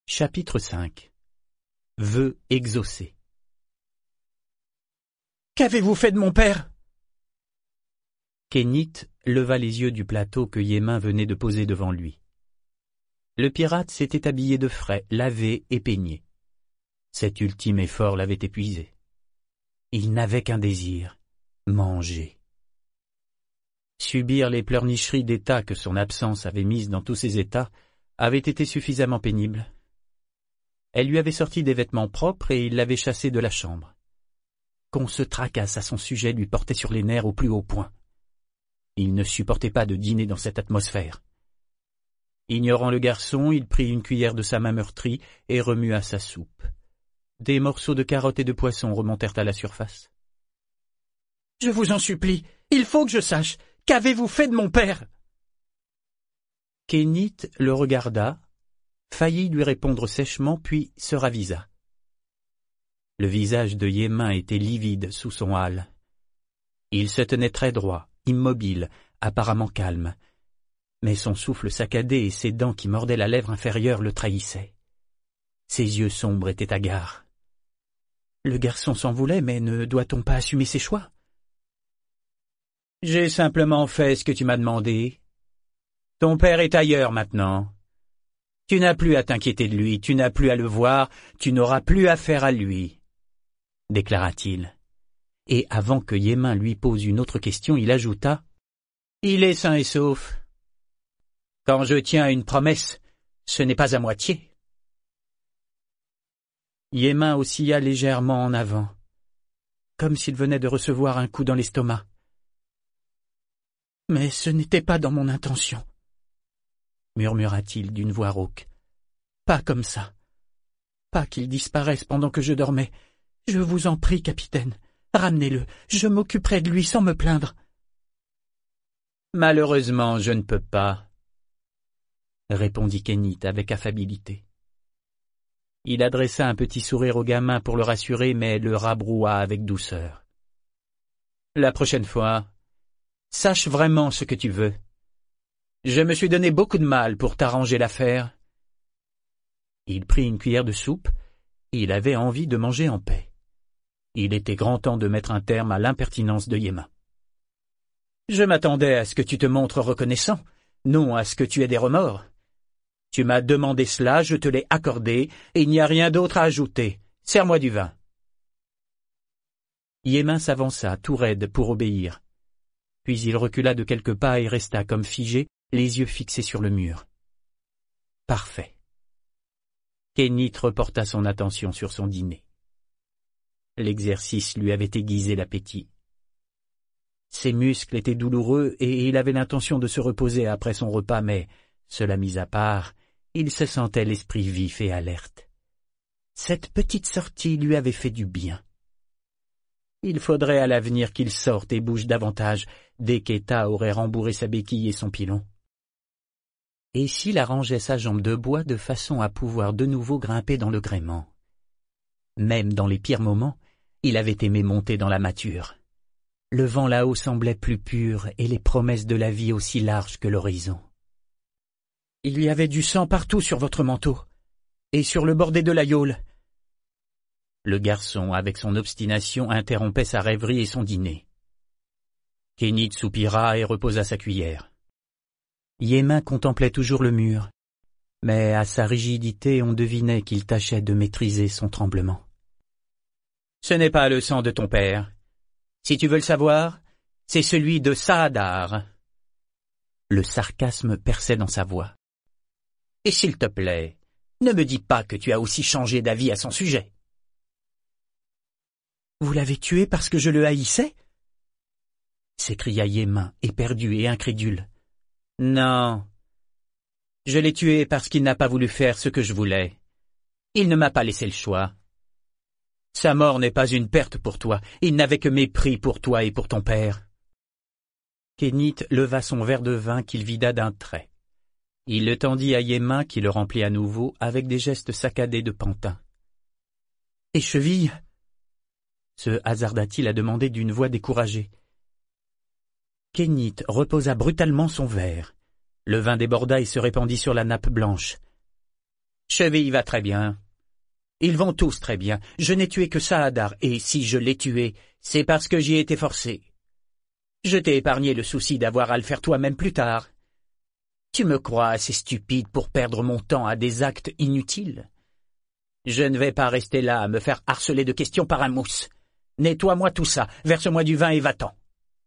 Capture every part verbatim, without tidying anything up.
Chapitre cinq. Vœux exaucés. Qu'avez-vous fait de mon père? Kénit leva les yeux du plateau que Yémin venait de poser devant lui. Le pirate s'était habillé de frais, lavé et peigné. Cet ultime effort l'avait épuisé. Il n'avait qu'un désir, manger. Subir les pleurnicheries d'état que son absence avait mises dans tous ses états avait été suffisamment pénible. Elle lui avait sorti des vêtements propres et il l'avait chassé de la chambre. Qu'on se tracasse à son sujet lui portait sur les nerfs au plus haut point. Il ne supportait pas de dîner dans cette atmosphère. Ignorant le garçon, il prit une cuillère de sa main meurtrie et remua sa soupe. Des morceaux de carottes et de poisson remontèrent à la surface. « Je vous en supplie, il faut que je sache, qu'avez-vous fait de mon père ?» Kénit le regarda, faillit lui répondre sèchement, puis se ravisa. Le visage de Yémin était livide sous son hâle. Il se tenait très droit, immobile, apparemment calme, mais son souffle saccadé et ses dents qui mordaient la lèvre inférieure le trahissaient. Ses yeux sombres étaient hagards. Le garçon s'en voulait, mais ne doit-on pas assumer ses choix? « J'ai simplement fait ce que tu m'as demandé. Ton père est ailleurs maintenant. Tu n'as plus à t'inquiéter de lui, tu n'as plus à le voir, tu n'auras plus affaire à lui, » déclara-t-il. Et avant que Yémin lui pose une autre question, il ajouta « Il est sain et sauf. Quand je tiens à une promesse, ce n'est pas à moitié. » Yémin oscilla légèrement en avant, comme s'il venait de recevoir un coup dans l'estomac. « Mais ce n'était pas dans mon intention, » murmura-t-il d'une voix rauque. « Pas comme ça. Pas qu'il disparaisse pendant que je dormais. Je vous en prie, capitaine, ramenez-le, je m'occuperai de lui sans me plaindre. »« Malheureusement, je ne peux pas, » répondit Kénit avec affabilité. Il adressa un petit sourire au gamin pour le rassurer, mais le rabroua avec douceur. « La prochaine fois, sache vraiment ce que tu veux. Je me suis donné beaucoup de mal pour t'arranger l'affaire. » Il prit une cuillère de soupe, et il avait envie de manger en paix. Il était grand temps de mettre un terme à l'impertinence de Yémin. « Je m'attendais à ce que tu te montres reconnaissant, non à ce que tu aies des remords. Tu m'as demandé cela, je te l'ai accordé, et il n'y a rien d'autre à ajouter. Sers-moi du vin. » Yémin s'avança, tout raide, pour obéir. Puis il recula de quelques pas et resta comme figé, les yeux fixés sur le mur. Parfait. Kénit reporta son attention sur son dîner. L'exercice lui avait aiguisé l'appétit. Ses muscles étaient douloureux et il avait l'intention de se reposer après son repas, mais, cela mis à part, il se sentait l'esprit vif et alerte. Cette petite sortie lui avait fait du bien. Il faudrait à l'avenir qu'il sorte et bouge davantage, dès qu'Eta aurait rembourré sa béquille et son pilon. Et s'il arrangeait sa jambe de bois de façon à pouvoir de nouveau grimper dans le gréement? Même dans les pires moments, il avait aimé monter dans la mâture. Le vent là-haut semblait plus pur et les promesses de la vie aussi larges que l'horizon. « Il y avait du sang partout sur votre manteau, et sur le bordé de la yole. » Le garçon, avec son obstination, interrompait sa rêverie et son dîner. Kénit soupira et reposa sa cuillère. Yémin contemplait toujours le mur, mais à sa rigidité on devinait qu'il tâchait de maîtriser son tremblement. « Ce n'est pas le sang de ton père. Si tu veux le savoir, c'est celui de Saadar. » Le sarcasme perçait dans sa voix. « Et s'il te plaît, ne me dis pas que tu as aussi changé d'avis à son sujet. »« Vous l'avez tué parce que je le haïssais ?» s'écria Yémin, éperdu et incrédule. « Non, je l'ai tué parce qu'il n'a pas voulu faire ce que je voulais. Il ne m'a pas laissé le choix. Sa mort n'est pas une perte pour toi, il n'avait que mépris pour toi et pour ton père. » Kénit leva son verre de vin qu'il vida d'un trait. Il le tendit à Yémin qui le remplit à nouveau avec des gestes saccadés de pantin. « Et cheville ?» se hasarda-t-il à demander d'une voix découragée. Kénit reposa brutalement son verre. Le vin déborda et se répandit sur la nappe blanche. Cheville va très bien. Ils vont tous très bien. Je n'ai tué que Saadar, et si je l'ai tué, c'est parce que j'y ai été forcé. Je t'ai épargné le souci d'avoir à le faire toi-même plus tard. Tu me crois assez stupide pour perdre mon temps à des actes inutiles? Je ne vais pas rester là à me faire harceler de questions par un mousse. Nettoie-moi tout ça, verse-moi du vin et va-t'en.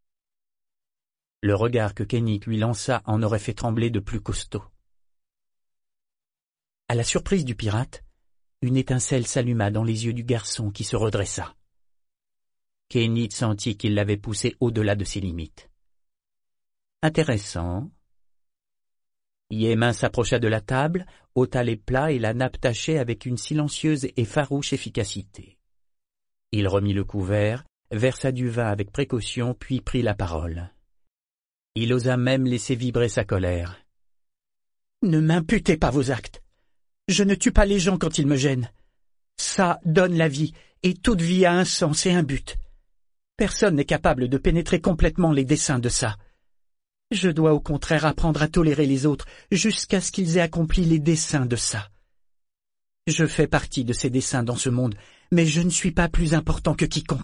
Le regard que Kénit lui lança en aurait fait trembler de plus costaud. À la surprise du pirate, une étincelle s'alluma dans les yeux du garçon qui se redressa. Kénit sentit qu'il l'avait poussé au-delà de ses limites. Intéressant. Yémin s'approcha de la table, ôta les plats et la nappe tachée avec une silencieuse et farouche efficacité. Il remit le couvert, versa du vin avec précaution, puis prit la parole. Il osa même laisser vibrer sa colère. « Ne m'imputez pas vos actes. Je ne tue pas les gens quand ils me gênent. Ça donne la vie, et toute vie a un sens et un but. Personne n'est capable de pénétrer complètement les desseins de ça. Je dois au contraire apprendre à tolérer les autres jusqu'à ce qu'ils aient accompli les desseins de ça. Je fais partie de ces desseins dans ce monde, mais je ne suis pas plus important que quiconque. »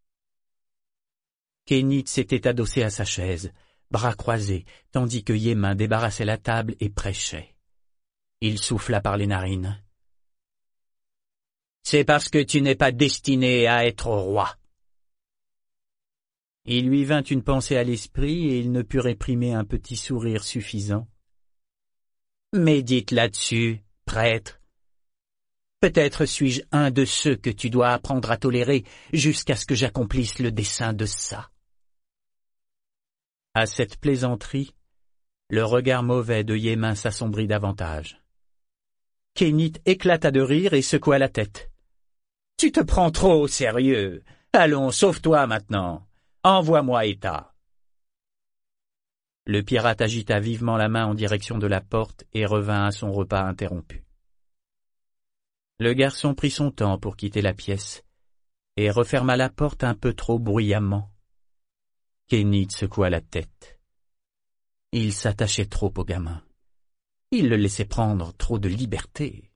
Kénit s'était adossé à sa chaise, bras croisés, tandis que Yémin débarrassait la table et prêchait. Il souffla par les narines. « C'est parce que tu n'es pas destiné à être roi. » Il lui vint une pensée à l'esprit et il ne put réprimer un petit sourire suffisant. « Médite là-dessus, prêtre. Peut-être suis-je un de ceux que tu dois apprendre à tolérer jusqu'à ce que j'accomplisse le dessein de ça. » À cette plaisanterie, le regard mauvais de Yémin s'assombrit davantage. Kénit éclata de rire et secoua la tête. « Tu te prends trop au sérieux. Allons, sauve-toi maintenant. Envoie-moi État. » Le pirate agita vivement la main en direction de la porte et revint à son repas interrompu. Le garçon prit son temps pour quitter la pièce et referma la porte un peu trop bruyamment. Kénit secoua la tête. Il s'attachait trop au gamin. Il le laissait prendre trop de liberté.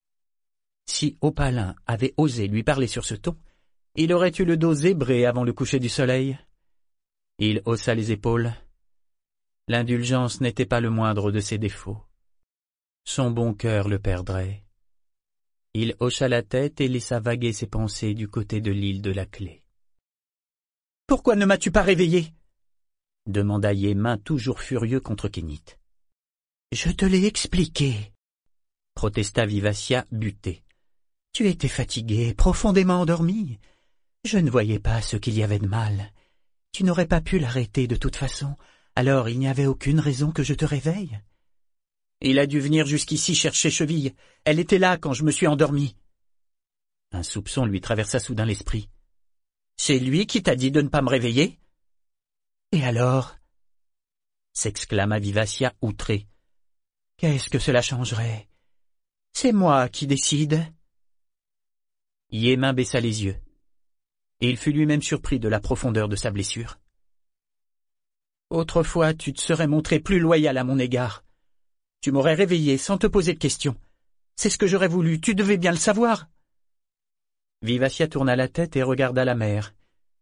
Si Opalin avait osé lui parler sur ce ton, il aurait eu le dos zébré avant le coucher du soleil. Il haussa les épaules. L'indulgence n'était pas le moindre de ses défauts. Son bon cœur le perdrait. Il hocha la tête et laissa vaguer ses pensées du côté de l'île de la Clé. « Pourquoi ne m'as-tu pas réveillé ?» demanda Yémin, toujours furieux contre Kénit. « Je te l'ai expliqué, » protesta Vivacia, butée. « Tu étais fatigué, profondément endormi. Je ne voyais pas ce qu'il y avait de mal. Tu n'aurais pas pu l'arrêter de toute façon, alors il n'y avait aucune raison que je te réveille. » Il a dû venir jusqu'ici chercher Cheville. Elle était là quand je me suis endormi. Un soupçon lui traversa soudain l'esprit. « C'est lui qui t'a dit de ne pas me réveiller ?»« Et alors ?» s'exclama Vivacia, outrée. « Qu'est-ce que cela changerait? C'est moi qui décide. » Yémin baissa les yeux. Et il fut lui-même surpris de la profondeur de sa blessure. « Autrefois, tu te serais montré plus loyal à mon égard. Tu m'aurais réveillé sans te poser de questions. C'est ce que j'aurais voulu, tu devais bien le savoir. » Vivacia tourna la tête et regarda la mer.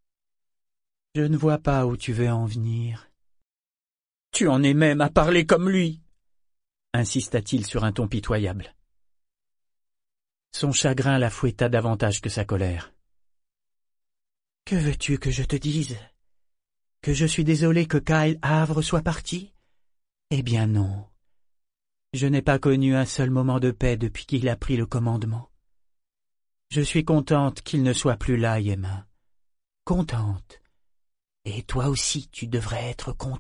« Je ne vois pas où tu veux en venir. »« Tu en es même à parler comme lui !» insista-t-il sur un ton pitoyable. Son chagrin la fouetta davantage que sa colère. « Que veux-tu que je te dise? Que je suis désolé que Kyle Havre soit parti? Eh bien non. Je n'ai pas connu un seul moment de paix depuis qu'il a pris le commandement. Je suis contente qu'il ne soit plus là, Yémin. Contente. Et toi aussi, tu devrais être content. »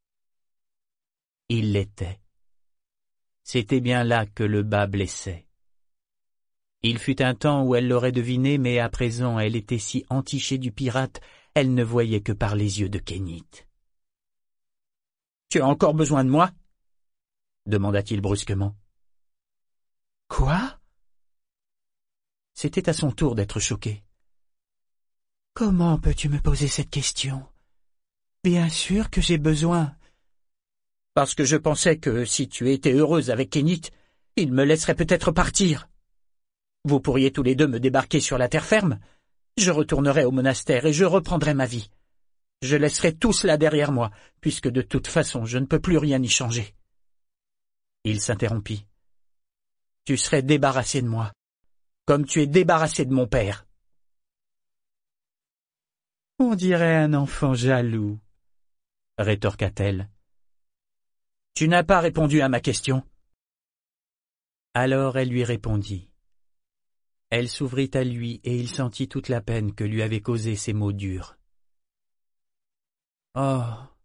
Il l'était. C'était bien là que le bas blessait. Il fut un temps où elle l'aurait deviné, mais à présent elle était si entichée du pirate, elle ne voyait que par les yeux de Kénit. « Tu as encore besoin de moi ?» demanda-t-il brusquement. « Quoi ?» C'était à son tour d'être choqué. « Comment peux-tu me poser cette question? Bien sûr que j'ai besoin. » « Parce que je pensais que si tu étais heureuse avec Kénit, il me laisserait peut-être partir. Vous pourriez tous les deux me débarquer sur la terre ferme. Je retournerai au monastère et je reprendrai ma vie. Je laisserai tout cela derrière moi, puisque de toute façon je ne peux plus rien y changer. » Il s'interrompit. « Tu serais débarrassé de moi, comme tu es débarrassé de mon père. » « On dirait un enfant jaloux, » rétorqua-t-elle. « Tu n'as pas répondu à ma question. » Alors elle lui répondit. Elle s'ouvrit à lui et il sentit toute la peine que lui avaient causée ces mots durs. « Oh »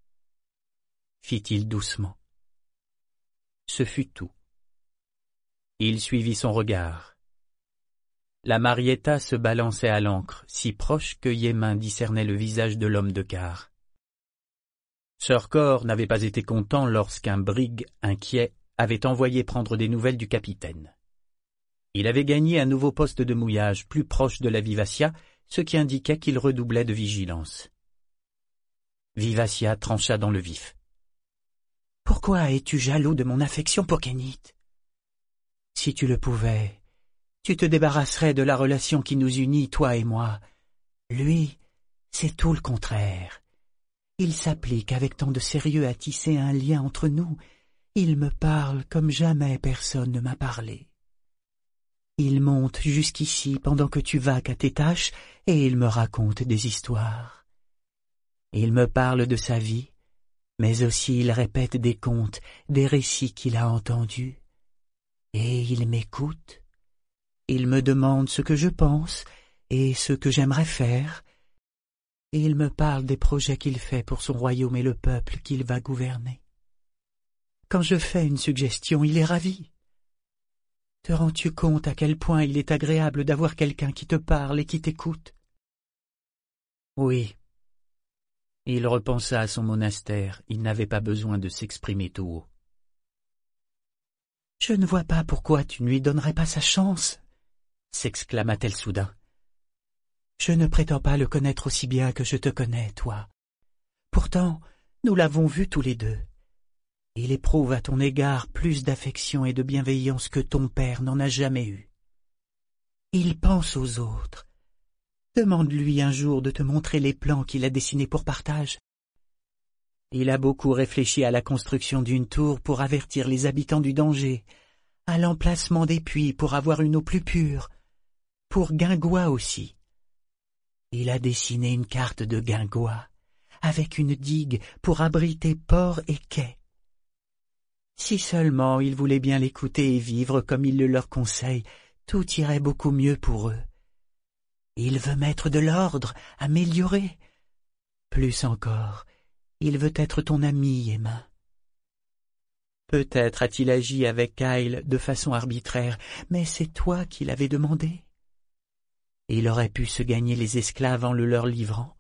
fit-il doucement. Ce fut tout. Il suivit son regard. La Marietta se balançait à l'ancre, si proche que Yémin discernait le visage de l'homme de quart. Sir Cor n'avait pas été content lorsqu'un brig inquiet avait envoyé prendre des nouvelles du capitaine. Il avait gagné un nouveau poste de mouillage plus proche de la Vivacia, ce qui indiquait qu'il redoublait de vigilance. Vivacia trancha dans le vif. « Pourquoi es-tu jaloux de mon affection pour Kenneth? Si tu le pouvais, tu te débarrasserais de la relation qui nous unit, toi et moi. Lui, c'est tout le contraire. Il s'applique avec tant de sérieux à tisser un lien entre nous. Il me parle comme jamais personne ne m'a parlé. Il monte jusqu'ici pendant que tu vaques à tes tâches et il me raconte des histoires. Il me parle de sa vie, mais aussi il répète des contes, des récits qu'il a entendus. Et il m'écoute. Il me demande ce que je pense et ce que j'aimerais faire. Et il me parle des projets qu'il fait pour son royaume et le peuple qu'il va gouverner. Quand je fais une suggestion, il est ravi. Te rends-tu compte à quel point il est agréable d'avoir quelqu'un qui te parle et qui t'écoute? Oui. Il repensa à son monastère, il n'avait pas besoin de s'exprimer tout haut. « Je ne vois pas pourquoi tu ne lui donnerais pas sa chance, » s'exclama-t-elle soudain. « Je ne prétends pas le connaître aussi bien que je te connais, toi. Pourtant, nous l'avons vu tous les deux. Il éprouve à ton égard plus d'affection et de bienveillance que ton père n'en a jamais eu. Il pense aux autres. Demande-lui un jour de te montrer les plans qu'il a dessinés pour Partage. Il a beaucoup réfléchi à la construction d'une tour pour avertir les habitants du danger, à l'emplacement des puits pour avoir une eau plus pure, pour Guingois aussi. Il a dessiné une carte de Guingois, avec une digue pour abriter port et quai. Si seulement ils voulaient bien l'écouter et vivre comme il le leur conseille, tout irait beaucoup mieux pour eux. Il veut mettre de l'ordre, améliorer. Plus encore, il veut être ton ami, Emma. Peut-être a-t-il agi avec Kyle de façon arbitraire, mais c'est toi qui l'avais demandé. Il aurait pu se gagner les esclaves en le leur livrant.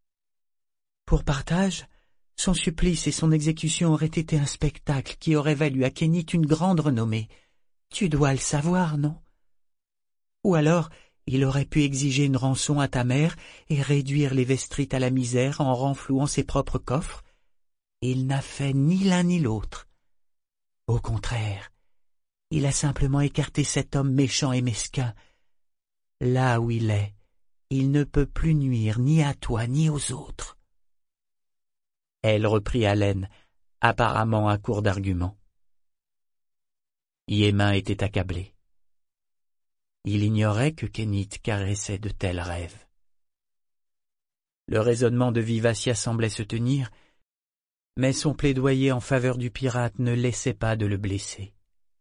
Pour Partage, son supplice et son exécution auraient été un spectacle qui aurait valu à Kenneth une grande renommée. Tu dois le savoir, non? Ou alors, il aurait pu exiger une rançon à ta mère et réduire les Vestrites à la misère en renflouant ses propres coffres. Il n'a fait ni l'un ni l'autre. Au contraire, il a simplement écarté cet homme méchant et mesquin. Là où il est, il ne peut plus nuire ni à toi ni aux autres. Elle reprit haleine, apparemment à court d'arguments. Yémin était accablé. Il ignorait que Kenneth caressait de tels rêves. Le raisonnement de Vivacia semblait se tenir, mais son plaidoyer en faveur du pirate ne laissait pas de le blesser.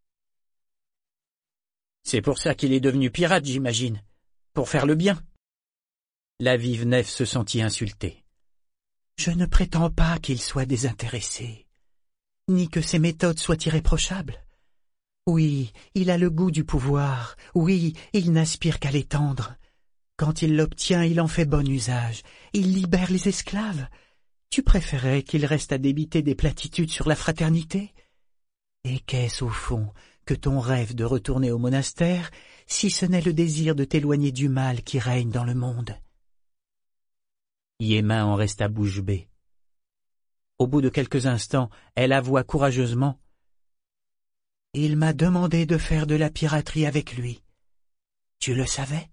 « C'est pour ça qu'il est devenu pirate, j'imagine, pour faire le bien. » La vive nef se sentit insultée. « Je ne prétends pas qu'il soit désintéressé, ni que ses méthodes soient irréprochables. Oui, il a le goût du pouvoir, oui, il n'aspire qu'à l'étendre. Quand il l'obtient, il en fait bon usage, il libère les esclaves. Tu préférais qu'il reste à débiter des platitudes sur la fraternité? Et qu'est-ce au fond que ton rêve de retourner au monastère, si ce n'est le désir de t'éloigner du mal qui règne dans le monde? » Yémin en resta bouche bée. Au bout de quelques instants, elle avoua courageusement. Il m'a demandé de faire de la piraterie avec lui. Tu le savais?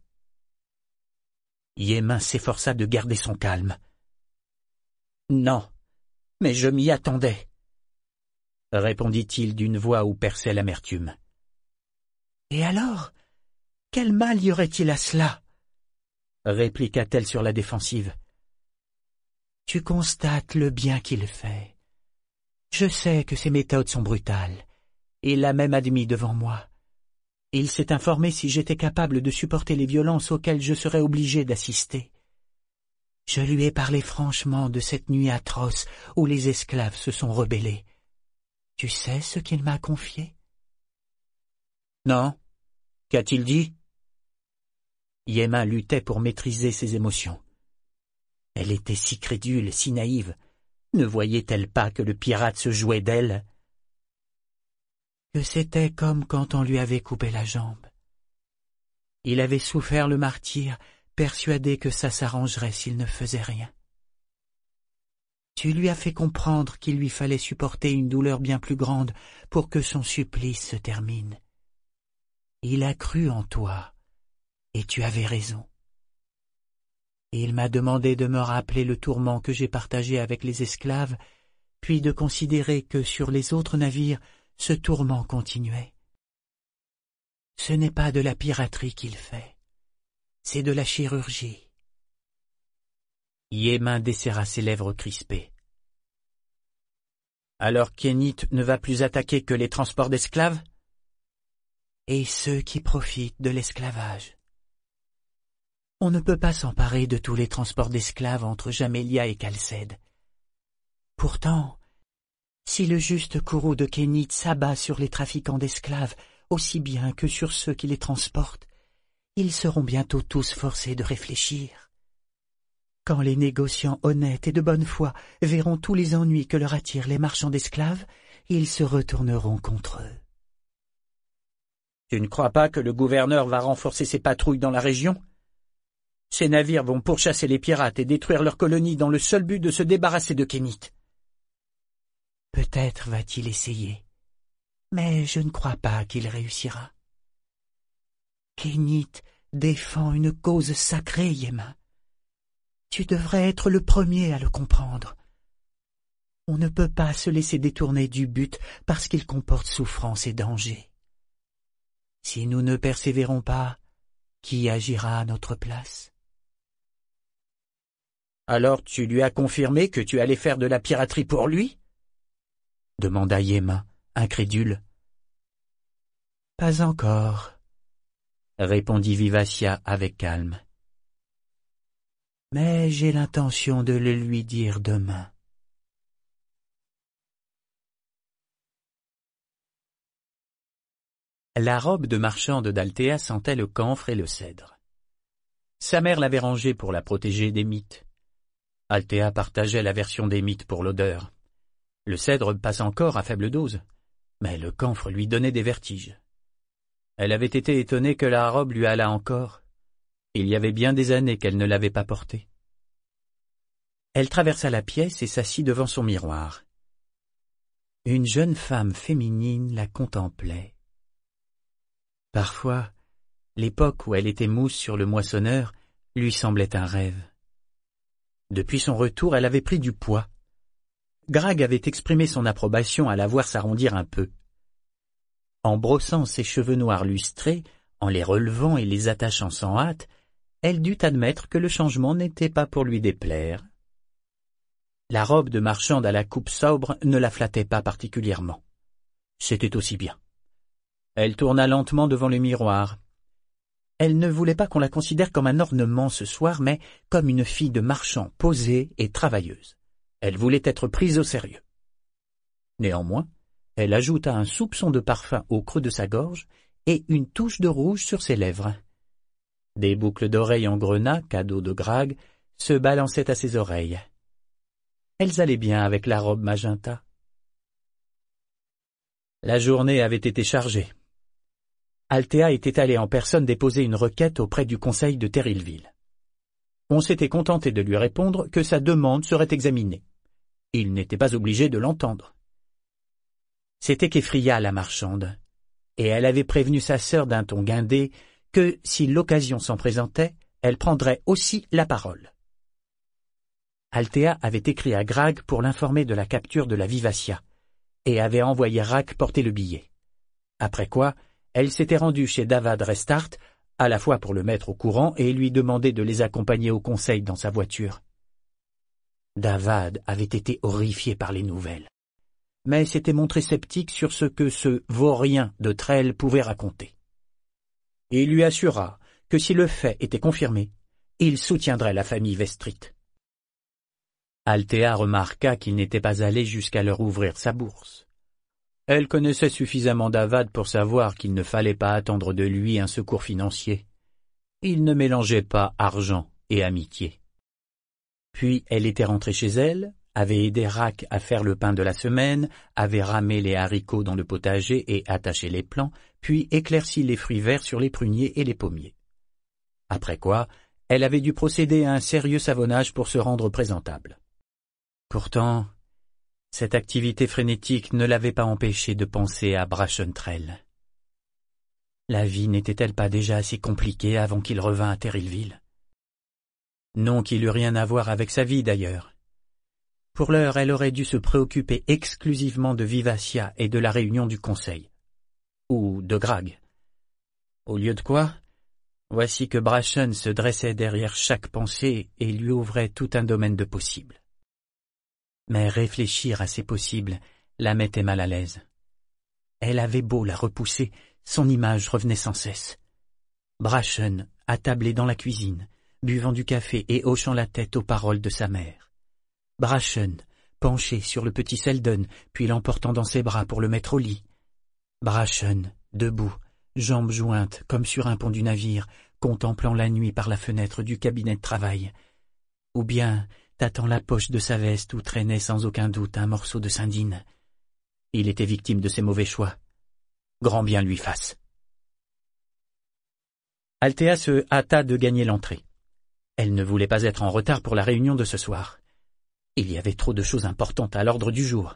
Yémin s'efforça de garder son calme. Non, mais je m'y attendais, répondit-il d'une voix où perçait l'amertume. Et alors, quel mal y aurait-il à cela? Répliqua-t-elle sur la défensive. Tu constates le bien qu'il fait. Je sais que ses méthodes sont brutales. Il l'a même admis devant moi. Il s'est informé si j'étais capable de supporter les violences auxquelles je serais obligé d'assister. Je lui ai parlé franchement de cette nuit atroce où les esclaves se sont rebellés. Tu sais ce qu'il m'a confié? Non. Qu'a-t-il dit? Yémin luttait pour maîtriser ses émotions. Elle était si crédule, si naïve. Ne voyait-elle pas que le pirate se jouait d'elle? Que c'était comme quand on lui avait coupé la jambe. Il avait souffert le martyre, persuadé que ça s'arrangerait s'il ne faisait rien. Tu lui as fait comprendre qu'il lui fallait supporter une douleur bien plus grande pour que son supplice se termine. Il a cru en toi, et tu avais raison. Il m'a demandé de me rappeler le tourment que j'ai partagé avec les esclaves, puis de considérer que sur les autres navires, ce tourment continuait. Ce n'est pas de la piraterie qu'il fait, c'est de la chirurgie. Yémin desserra ses lèvres crispées. Alors Kénit ne va plus attaquer que les transports d'esclaves? Et ceux qui profitent de l'esclavage. On ne peut pas s'emparer de tous les transports d'esclaves entre Jamélia et Calcède. Pourtant, si le juste courroux de Kénit s'abat sur les trafiquants d'esclaves aussi bien que sur ceux qui les transportent, ils seront bientôt tous forcés de réfléchir. Quand les négociants honnêtes et de bonne foi verront tous les ennuis que leur attirent les marchands d'esclaves, ils se retourneront contre eux. Tu ne crois pas que le gouverneur va renforcer ses patrouilles dans la région? Ces navires vont pourchasser les pirates et détruire leurs colonies dans le seul but de se débarrasser de Kénit. Peut-être va-t-il essayer, mais je ne crois pas qu'il réussira. Kénit défend une cause sacrée, Yémin. Tu devrais être le premier à le comprendre. On ne peut pas se laisser détourner du but parce qu'il comporte souffrance et danger. Si nous ne persévérons pas, qui agira à notre place? Alors tu lui as confirmé que tu allais faire de la piraterie pour lui? Demanda Yémin, incrédule. Pas encore, répondit Vivacia avec calme. Mais j'ai l'intention de le lui dire demain. La robe de marchande d'Altéa sentait le camphre et le cèdre. Sa mère l'avait rangée pour la protéger des mites. Altéa partageait l'aversion des mites pour l'odeur. Le cèdre passe encore à faible dose, mais le camphre lui donnait des vertiges. Elle avait été étonnée que la robe lui allât encore. Il y avait bien des années qu'elle ne l'avait pas portée. Elle traversa la pièce et s'assit devant son miroir. Une jeune femme féminine la contemplait. Parfois, l'époque où elle était mousse sur le moissonneur lui semblait un rêve. Depuis son retour, elle avait pris du poids. Grag avait exprimé son approbation à la voir s'arrondir un peu. En brossant ses cheveux noirs lustrés, en les relevant et les attachant sans hâte, elle dut admettre que le changement n'était pas pour lui déplaire. La robe de marchande à la coupe sobre ne la flattait pas particulièrement. C'était aussi bien. Elle tourna lentement devant le miroir. Elle ne voulait pas qu'on la considère comme un ornement ce soir, mais comme une fille de marchand posée et travailleuse. Elle voulait être prise au sérieux. Néanmoins, elle ajouta un soupçon de parfum au creux de sa gorge et une touche de rouge sur ses lèvres. Des boucles d'oreilles en grenat, cadeau de Grag, se balançaient à ses oreilles. Elles allaient bien avec la robe magenta. La journée avait été chargée. Altéa était allée en personne déposer une requête auprès du conseil de Terrillville. On s'était contenté de lui répondre que sa demande serait examinée. Il n'était pas obligé de l'entendre. C'était qu'effria la marchande. et elle avait prévenu sa sœur d'un ton guindé que, si l'occasion s'en présentait, elle prendrait aussi la parole. Althea avait écrit à Grag pour l'informer de la capture de la Vivacia, et avait envoyé Rack porter le billet. Après quoi, elle s'était rendue chez Davad Restart, à la fois pour le mettre au courant et lui demander de les accompagner au conseil dans sa voiture. Davad avait été horrifié par les nouvelles, mais s'était montré sceptique sur ce que ce vaurien de Trell pouvait raconter. Il lui assura que si le fait était confirmé, il soutiendrait la famille Vestrit. Althea remarqua qu'il n'était pas allé jusqu'à leur ouvrir sa bourse. Elle connaissait suffisamment Davad pour savoir qu'il ne fallait pas attendre de lui un secours financier. Il ne mélangeait pas argent et amitié. Puis elle était rentrée chez elle, avait aidé Rack à faire le pain de la semaine, avait ramé les haricots dans le potager et attaché les plants, puis éclairci les fruits verts sur les pruniers et les pommiers. Après quoi, elle avait dû procéder à un sérieux savonnage pour se rendre présentable. Pourtant, cette activité frénétique ne l'avait pas empêché de penser à Brachentrell. La vie n'était-elle pas déjà assez compliquée avant qu'il revînt à Terrillville? Non qu'il eût rien à voir avec sa vie d'ailleurs. Pour l'heure, elle aurait dû se préoccuper exclusivement de Vivacia et de la réunion du conseil. Ou de Grag. Au lieu de quoi, voici que Brachen se dressait derrière chaque pensée et lui ouvrait tout un domaine de possibles. Mais réfléchir à ces possibles la mettait mal à l'aise. Elle avait beau la repousser, son image revenait sans cesse. Brachen, attablé dans la cuisine, buvant du café et hochant la tête aux paroles de sa mère. Brachen, penché sur le petit Selden, puis l'emportant dans ses bras pour le mettre au lit. Brachen, debout, jambes jointes comme sur un pont du navire, contemplant la nuit par la fenêtre du cabinet de travail. Ou bien tâtant la poche de sa veste où traînait sans aucun doute un morceau de sardine. Il était victime de ses mauvais choix. Grand bien lui fasse. Althea se hâta de gagner l'entrée. Elle ne voulait pas être en retard pour la réunion de ce soir. Il y avait trop de choses importantes à l'ordre du jour.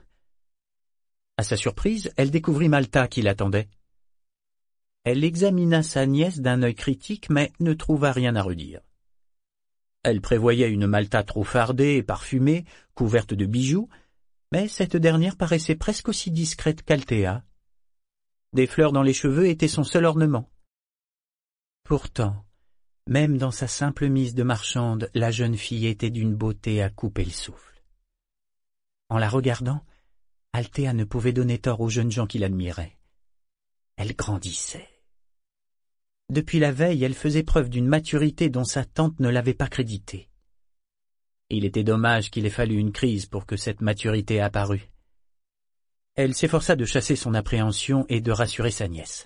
À sa surprise, elle découvrit Malta qui l'attendait. Elle examina sa nièce d'un œil critique, mais ne trouva rien à redire. Elle prévoyait une Malta trop fardée et parfumée, couverte de bijoux, mais cette dernière paraissait presque aussi discrète qu'Althea. Des fleurs dans les cheveux étaient son seul ornement. Pourtant, même dans sa simple mise de marchande, la jeune fille était d'une beauté à couper le souffle. En la regardant, Althea ne pouvait donner tort aux jeunes gens qui l'admiraient. Elle grandissait. Depuis la veille, elle faisait preuve d'une maturité dont sa tante ne l'avait pas créditée. Il était dommage qu'il ait fallu une crise pour que cette maturité apparût. Elle s'efforça de chasser son appréhension et de rassurer sa nièce.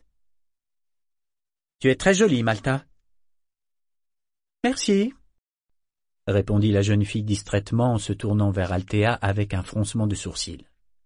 « Tu es très jolie, Malta. »« Merci, » répondit la jeune fille distraitement en se tournant vers Althea avec un froncement de sourcils.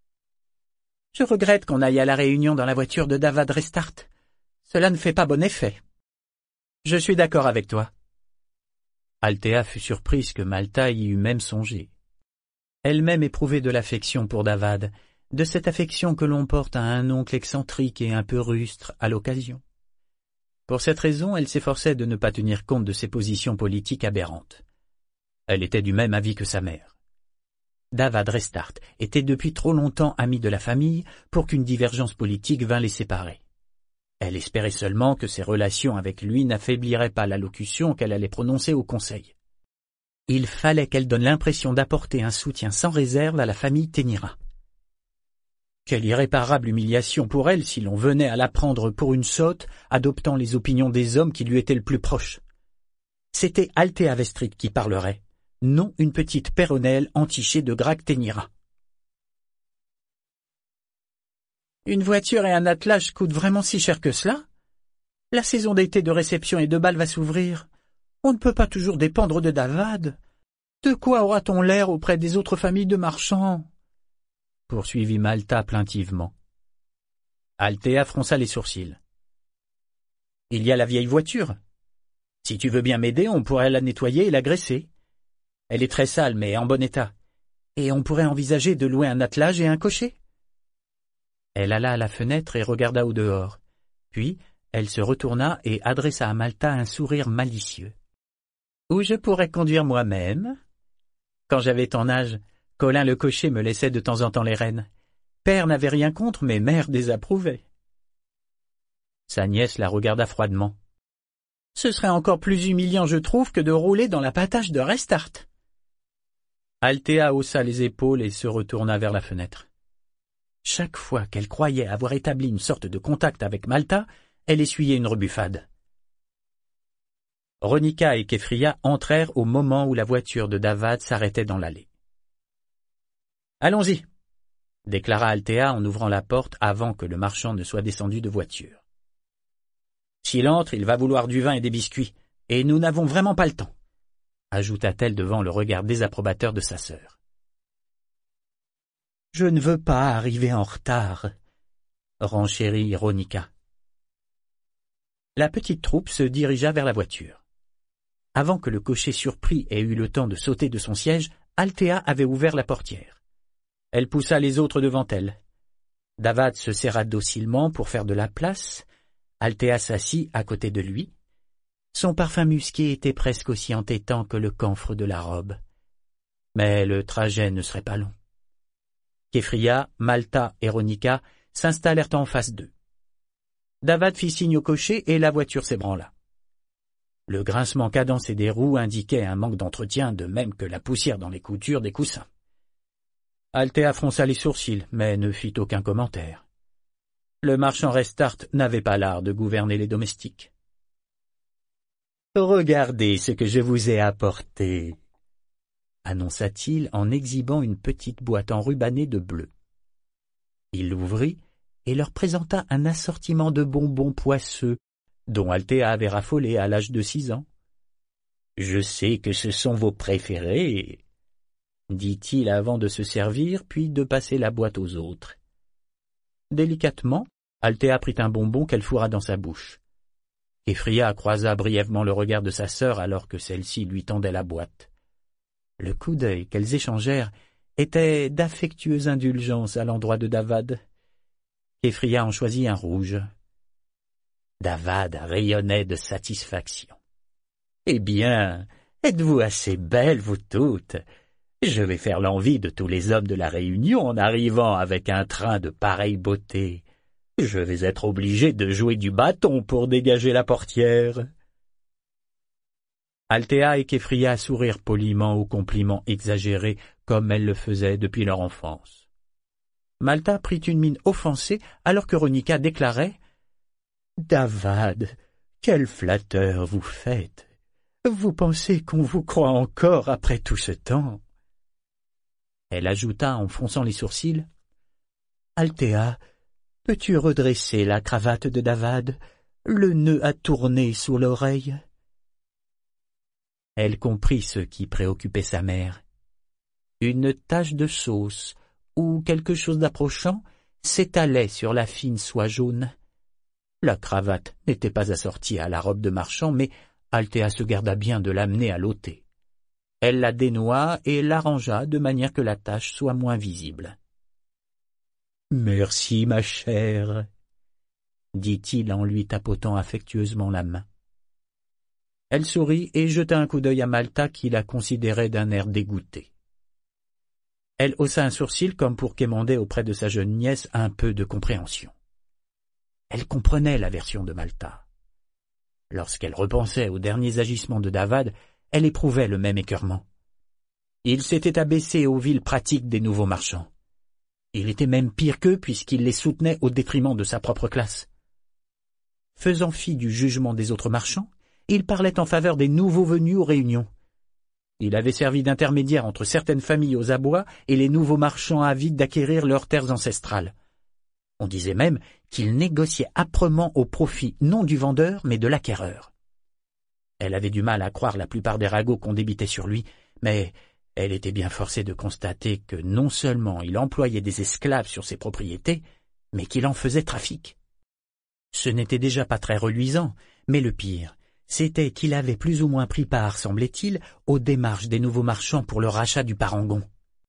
« Je regrette qu'on aille à la réunion dans la voiture de Davad Restart. Cela ne fait pas bon effet. »« Je suis d'accord avec toi. » Althea fut surprise que Malta y eût même songé. Elle-même éprouvait de l'affection pour Davad, de cette affection que l'on porte à un oncle excentrique et un peu rustre à l'occasion. Pour cette raison, elle s'efforçait de ne pas tenir compte de ses positions politiques aberrantes. Elle était du même avis que sa mère. Davad Restart était depuis trop longtemps ami de la famille pour qu'une divergence politique vînt les séparer. Elle espérait seulement que ses relations avec lui n'affaibliraient pas l'allocution qu'elle allait prononcer au conseil. Il fallait qu'elle donne l'impression d'apporter un soutien sans réserve à la famille Ténira. Quelle irréparable humiliation pour elle si l'on venait à la prendre pour une sotte, adoptant les opinions des hommes qui lui étaient le plus proches. C'était Althea Vestrit qui parlerait, non une petite péronnelle entichée de Grag Ténira. Une voiture et un attelage coûtent vraiment si cher que cela? La saison d'été de réception et de bal va s'ouvrir. On ne peut pas toujours dépendre de Davad. De quoi aura-t-on l'air auprès des autres familles de marchands? Poursuivit Malta plaintivement. Althea fronça les sourcils. Il y a la vieille voiture. Si tu veux bien m'aider, on pourrait la nettoyer et la graisser. Elle est très sale, mais en bon état. Et on pourrait envisager de louer un attelage et un cocher. Elle alla à la fenêtre et regarda au dehors, Puis, elle se retourna et adressa à Malta un sourire malicieux. « Ou je pourrais conduire moi-même. Quand j'avais ton âge, Colin le cocher me laissait de temps en temps les rênes. Père n'avait rien contre, mais mère désapprouvait. » Sa nièce la regarda froidement. « Ce serait encore plus humiliant, je trouve, que de rouler dans la patache de Restart. » Althea haussa les épaules et se retourna vers la fenêtre. Chaque fois qu'elle croyait avoir établi une sorte de contact avec Malta, elle essuyait une rebuffade. Ronica et Keffria entrèrent au moment où la voiture de Davad s'arrêtait dans l'allée. « Allons-y !» déclara Althea en ouvrant la porte avant que le marchand ne soit descendu de voiture. « S'il entre, il va vouloir du vin et des biscuits, et nous n'avons vraiment pas le temps, » ajouta-t-elle devant le regard désapprobateur de sa sœur. « Je ne veux pas arriver en retard, » renchérit Ronica. La petite troupe se dirigea vers la voiture. Avant que le cocher surpris ait eu le temps de sauter de son siège, Althea avait ouvert la portière. Elle poussa les autres devant elle. Davad se serra docilement pour faire de la place. Althea s'assit à côté de lui. Son parfum musqué était presque aussi entêtant que le camphre de la robe. Mais le trajet ne serait pas long. Keffria, Malta et Ronica s'installèrent en face d'eux. Davad fit signe au cocher et la voiture s'ébranla. Le grincement cadencé des roues indiquait un manque d'entretien, de même que la poussière dans les coutures des coussins. Althea fronça les sourcils, mais ne fit aucun commentaire. Le marchand Restart n'avait pas l'art de gouverner les domestiques. « Regardez ce que je vous ai apporté !» annonça-t-il en exhibant une petite boîte enrubannée de bleu. Il l'ouvrit et leur présenta un assortiment de bonbons poisseux dont Althea avait raffolé à l'âge de six ans. « Je sais que ce sont vos préférés, » dit-il avant de se servir puis de passer la boîte aux autres. Délicatement, Althea prit un bonbon qu'elle fourra dans sa bouche. Keffria croisa brièvement le regard de sa sœur alors que celle-ci lui tendait la boîte. Le coup d'œil qu'elles échangèrent était d'affectueuse indulgence à l'endroit de Davad. Keffria en choisit un rouge. Davad rayonnait de satisfaction. « Eh bien, êtes-vous assez belles, vous toutes ? Je vais faire l'envie de tous les hommes de la Réunion en arrivant avec un train de pareille beauté. Je vais être obligé de jouer du bâton pour dégager la portière. » Althea et Keffria sourirent poliment aux compliments exagérés comme elles le faisaient depuis leur enfance. Malta prit une mine offensée alors que Ronica déclarait « Davad, quel flatteur vous faites! Vous pensez qu'on vous croit encore après tout ce temps ?» Elle ajouta en fronçant les sourcils « Althea, peux-tu redresser la cravate de Davad? Le nœud a tourné sous l'oreille. » Elle comprit ce qui préoccupait sa mère. Une tache de sauce ou quelque chose d'approchant s'étalait sur la fine soie jaune. La cravate n'était pas assortie à la robe de marchand, mais Althea se garda bien de l'amener à l'ôter. Elle la dénoua et l'arrangea de manière que la tache soit moins visible. « Merci, ma chère, » dit-il en lui tapotant affectueusement la main. Elle sourit et jeta un coup d'œil à Malta qui la considérait d'un air dégoûté. Elle haussa un sourcil comme pour quémander auprès de sa jeune nièce un peu de compréhension. Elle comprenait la version de Malta. Lorsqu'elle repensait aux derniers agissements de Davad, elle éprouvait le même écœurement. Il s'était abaissé aux viles pratiques des nouveaux marchands. Il était même pire qu'eux puisqu'il les soutenait au détriment de sa propre classe. Faisant fi du jugement des autres marchands, il parlait en faveur des nouveaux venus aux réunions. Il avait servi d'intermédiaire entre certaines familles aux abois et les nouveaux marchands avides d'acquérir leurs terres ancestrales. On disait même qu'il négociait âprement au profit non du vendeur mais de l'acquéreur. Elle avait du mal à croire la plupart des ragots qu'on débitait sur lui, mais elle était bien forcée de constater que non seulement il employait des esclaves sur ses propriétés, mais qu'il en faisait trafic. Ce n'était déjà pas très reluisant, mais le pire, c'était qu'il avait plus ou moins pris part, semblait-il, aux démarches des nouveaux marchands pour le rachat du parangon.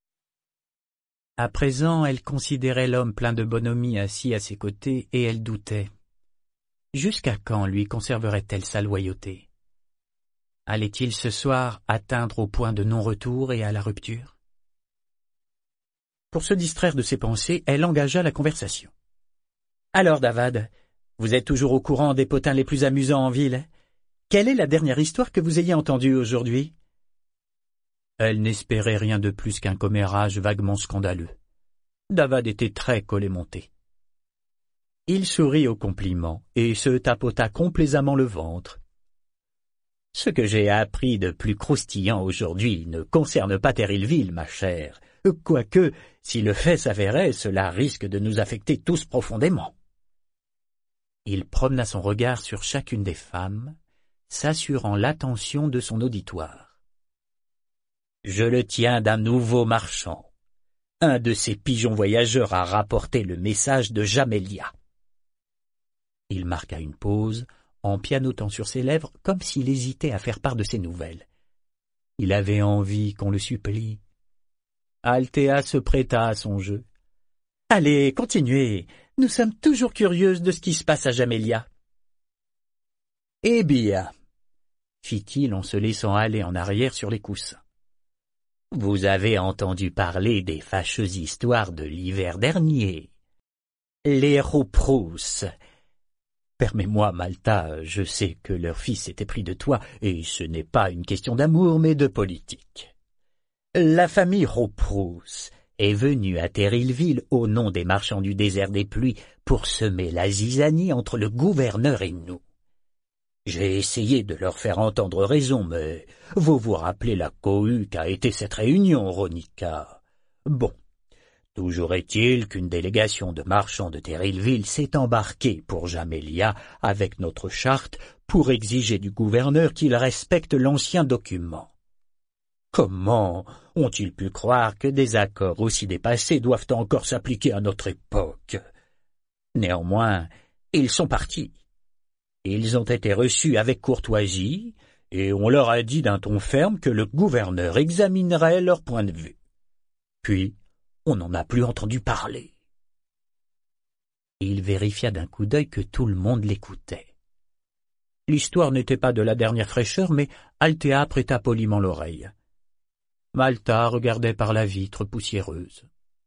À présent, elle considérait l'homme plein de bonhomie assis à ses côtés et elle doutait. Jusqu'à quand lui conserverait-elle sa loyauté? Allait-il ce soir atteindre au point de non-retour et à la rupture? Pour se distraire de ses pensées, elle engagea la conversation. « Alors, Davad, vous êtes toujours au courant des potins les plus amusants en ville? Quelle est la dernière histoire que vous ayez entendue aujourd'hui ?» Elle n'espérait rien de plus qu'un commérage vaguement scandaleux. Davad était très collet-monté. Il sourit au compliment et se tapota complaisamment le ventre. « Ce que j'ai appris de plus croustillant aujourd'hui ne concerne pas Terrillville, ma chère, quoique, si le fait s'avérait, cela risque de nous affecter tous profondément. » Il promena son regard sur chacune des femmes, s'assurant l'attention de son auditoire. « Je le tiens d'un nouveau marchand. Un de ces pigeons voyageurs a rapporté le message de Jamélia. » Il marqua une pause, en pianotant sur ses lèvres comme s'il hésitait à faire part de ses nouvelles. Il avait envie qu'on le supplie. Althea se prêta à son jeu. « Allez, continuez, nous sommes toujours curieuses de ce qui se passe à Jamélia. »« Eh bien, » fit-il en se laissant aller en arrière sur les coussins. « Vous avez entendu parler des fâcheuses histoires de l'hiver dernier. Les Roprous. Permets-moi, Malta, je sais que leur fils était pris de toi, et ce n'est pas une question d'amour, mais de politique. La famille Roprous est venue à Terrillville au nom des marchands du désert des pluies pour semer la zizanie entre le gouverneur et nous. J'ai essayé de leur faire entendre raison, mais vous vous rappelez la cohue qu'a été cette réunion, Ronica. Bon, toujours est-il qu'une délégation de marchands de Terrillville s'est embarquée pour Jamélia avec notre charte pour exiger du gouverneur qu'il respecte l'ancien document. Comment ont-ils pu croire que des accords aussi dépassés doivent encore s'appliquer à notre époque? Néanmoins, ils sont partis. Ils ont été reçus avec courtoisie, et on leur a dit d'un ton ferme que le gouverneur examinerait leur point de vue. Puis, on n'en a plus entendu parler. Il vérifia d'un coup d'œil que tout le monde l'écoutait. L'histoire n'était pas de la dernière fraîcheur, mais Althea prêta poliment l'oreille. Malta regardait par la vitre poussiéreuse.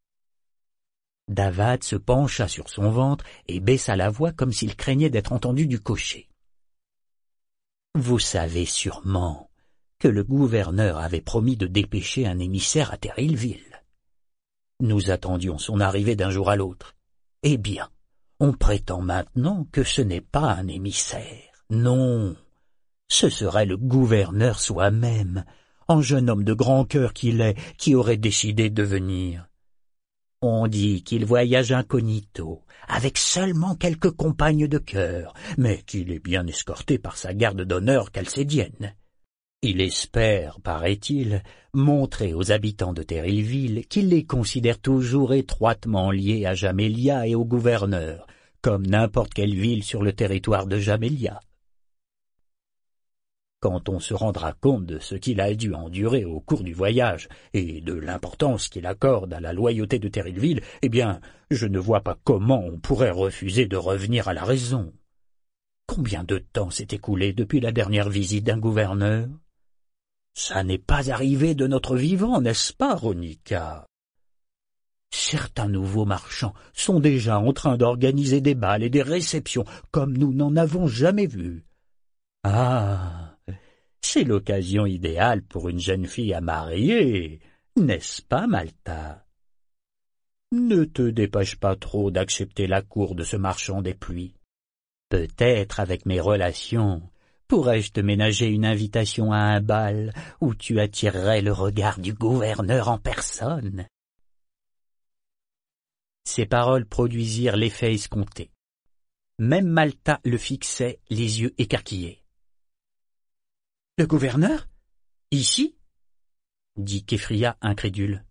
Davad se pencha sur son ventre et baissa la voix comme s'il craignait d'être entendu du cocher. « Vous savez sûrement que le gouverneur avait promis de dépêcher un émissaire à Terrillville. Nous attendions son arrivée d'un jour à l'autre. Eh bien, on prétend maintenant que ce n'est pas un émissaire. Non, ce serait le gouverneur soi-même, en jeune homme de grand cœur qu'il est, qui aurait décidé de venir. On dit qu'il voyage incognito, avec seulement quelques compagnes de cœur, mais qu'il est bien escorté par sa garde d'honneur chalcédienne. Il espère, paraît-il, montrer aux habitants de Terrillville qu'il les considère toujours étroitement liés à Jamélia et au gouverneur, comme n'importe quelle ville sur le territoire de Jamélia. Quand on se rendra compte de ce qu'il a dû endurer au cours du voyage et de l'importance qu'il accorde à la loyauté de Terrillville, eh bien, je ne vois pas comment on pourrait refuser de revenir à la raison. Combien de temps s'est écoulé depuis la dernière visite d'un gouverneur? Ça n'est pas arrivé de notre vivant, n'est-ce pas, Ronica? Certains nouveaux marchands sont déjà en train d'organiser des bals et des réceptions comme nous n'en avons jamais vu. Ah, c'est l'occasion idéale pour une jeune fille à marier, n'est-ce pas, Malta? Ne te dépêche pas trop d'accepter la cour de ce marchand des pluies. Peut-être avec mes relations pourrais-je te ménager une invitation à un bal où tu attirerais le regard du gouverneur en personne. » Ces paroles produisirent l'effet escompté. Même Malta le fixait, les yeux écarquillés. « Le gouverneur? Ici ?» dit Keffria incrédule.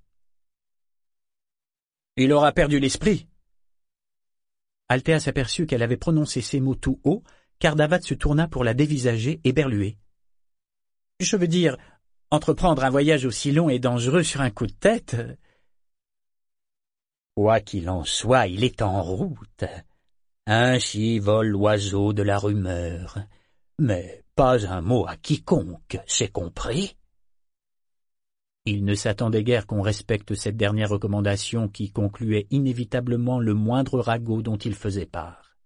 « Il aura perdu l'esprit. » Althea s'aperçut qu'elle avait prononcé ces mots tout haut, car Davad se tourna pour la dévisager et berluer. « Je veux dire, entreprendre un voyage aussi long et dangereux sur un coup de tête... » « Quoi qu'il en soit, il est en route. » Ainsi vole l'oiseau de la rumeur. Mais pas un mot à quiconque, c'est compris? Il ne s'attendait guère qu'on respecte cette dernière recommandation qui concluait inévitablement le moindre ragot dont il faisait part.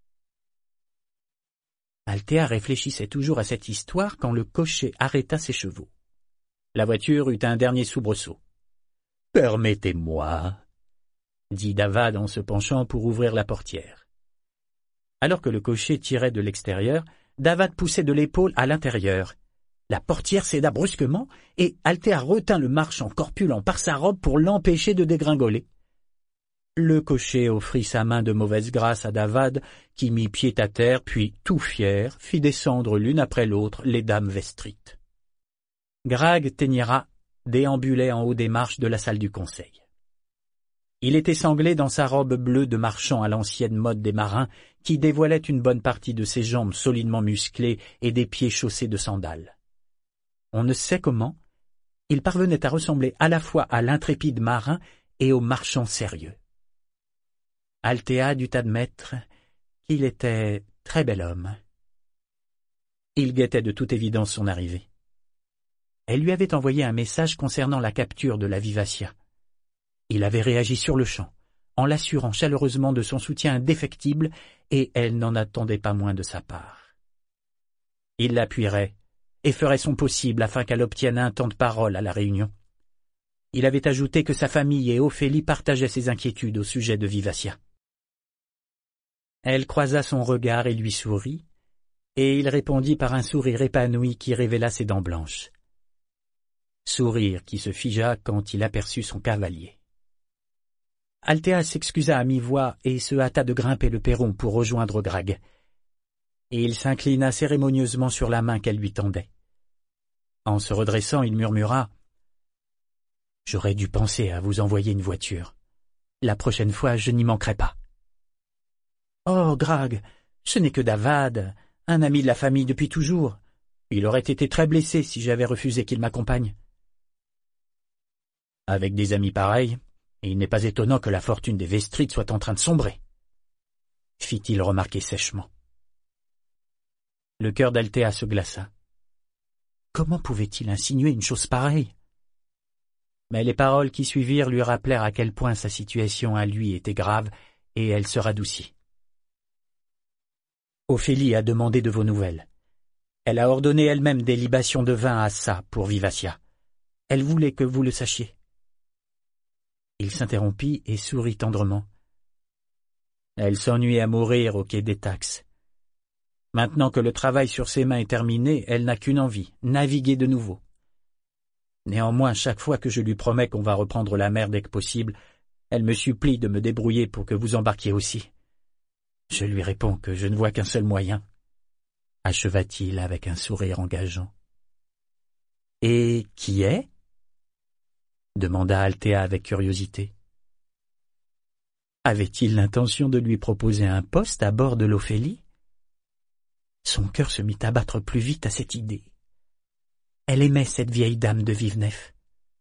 Althea réfléchissait toujours à cette histoire quand le cocher arrêta ses chevaux. La voiture eut un dernier soubresaut. « Permettez-moi, » dit Davad en se penchant pour ouvrir la portière. Alors que le cocher tirait de l'extérieur, Davad poussait de l'épaule à l'intérieur. La portière céda brusquement et Althea retint le marchand corpulent par sa robe pour l'empêcher de dégringoler. Le cocher offrit sa main de mauvaise grâce à Davad, qui mit pied à terre, puis, tout fier, fit descendre l'une après l'autre les dames Vestrit. Grag Ténira déambulait en haut des marches de la salle du conseil. Il était sanglé dans sa robe bleue de marchand à l'ancienne mode des marins, qui dévoilait une bonne partie de ses jambes solidement musclées et des pieds chaussés de sandales. On ne sait comment, il parvenait à ressembler à la fois à l'intrépide marin et au marchand sérieux. Althea dut admettre qu'il était très bel homme. Il guettait de toute évidence son arrivée. Elle lui avait envoyé un message concernant la capture de la Vivacia. Il avait réagi sur le champ, en l'assurant chaleureusement de son soutien indéfectible, et elle n'en attendait pas moins de sa part. Il l'appuierait et ferait son possible afin qu'elle obtienne un temps de parole à la réunion. Il avait ajouté que sa famille et Ophélie partageaient ses inquiétudes au sujet de Vivacia. Elle croisa son regard et lui sourit, et il répondit par un sourire épanoui qui révéla ses dents blanches. Sourire qui se figea quand il aperçut son cavalier. Althea s'excusa à mi-voix et se hâta de grimper le perron pour rejoindre Grag. Et il s'inclina cérémonieusement sur la main qu'elle lui tendait. En se redressant, il murmura « J'aurais dû penser à vous envoyer une voiture. La prochaine fois, je n'y manquerai pas. »« Oh, Grag, ce n'est que Davad, un ami de la famille depuis toujours. Il aurait été très blessé si j'avais refusé qu'il m'accompagne. » Avec des amis pareils, il n'est pas étonnant que la fortune des Vestrit soit en train de sombrer, fit-il remarquer sèchement. Le cœur d'Althea se glaça. Comment pouvait-il insinuer une chose pareille? Mais les paroles qui suivirent lui rappelèrent à quel point sa situation à lui était grave, et elle se radoucit. Ophélie a demandé de vos nouvelles. Elle a ordonné elle-même des libations de vin à ça pour Vivacia. Elle voulait que vous le sachiez. Il s'interrompit et sourit tendrement. Elle s'ennuie à mourir au quai des taxes. Maintenant que le travail sur ses mains est terminé, elle n'a qu'une envie, naviguer de nouveau. Néanmoins, chaque fois que je lui promets qu'on va reprendre la mer dès que possible, elle me supplie de me débrouiller pour que vous embarquiez aussi. Je lui réponds que je ne vois qu'un seul moyen, acheva-t-il avec un sourire engageant. Et qui est? Demanda Althea avec curiosité. Avait-il l'intention de lui proposer un poste à bord de l'Ophélie? Son cœur se mit à battre plus vite à cette idée. Elle aimait cette vieille dame de Vivenef.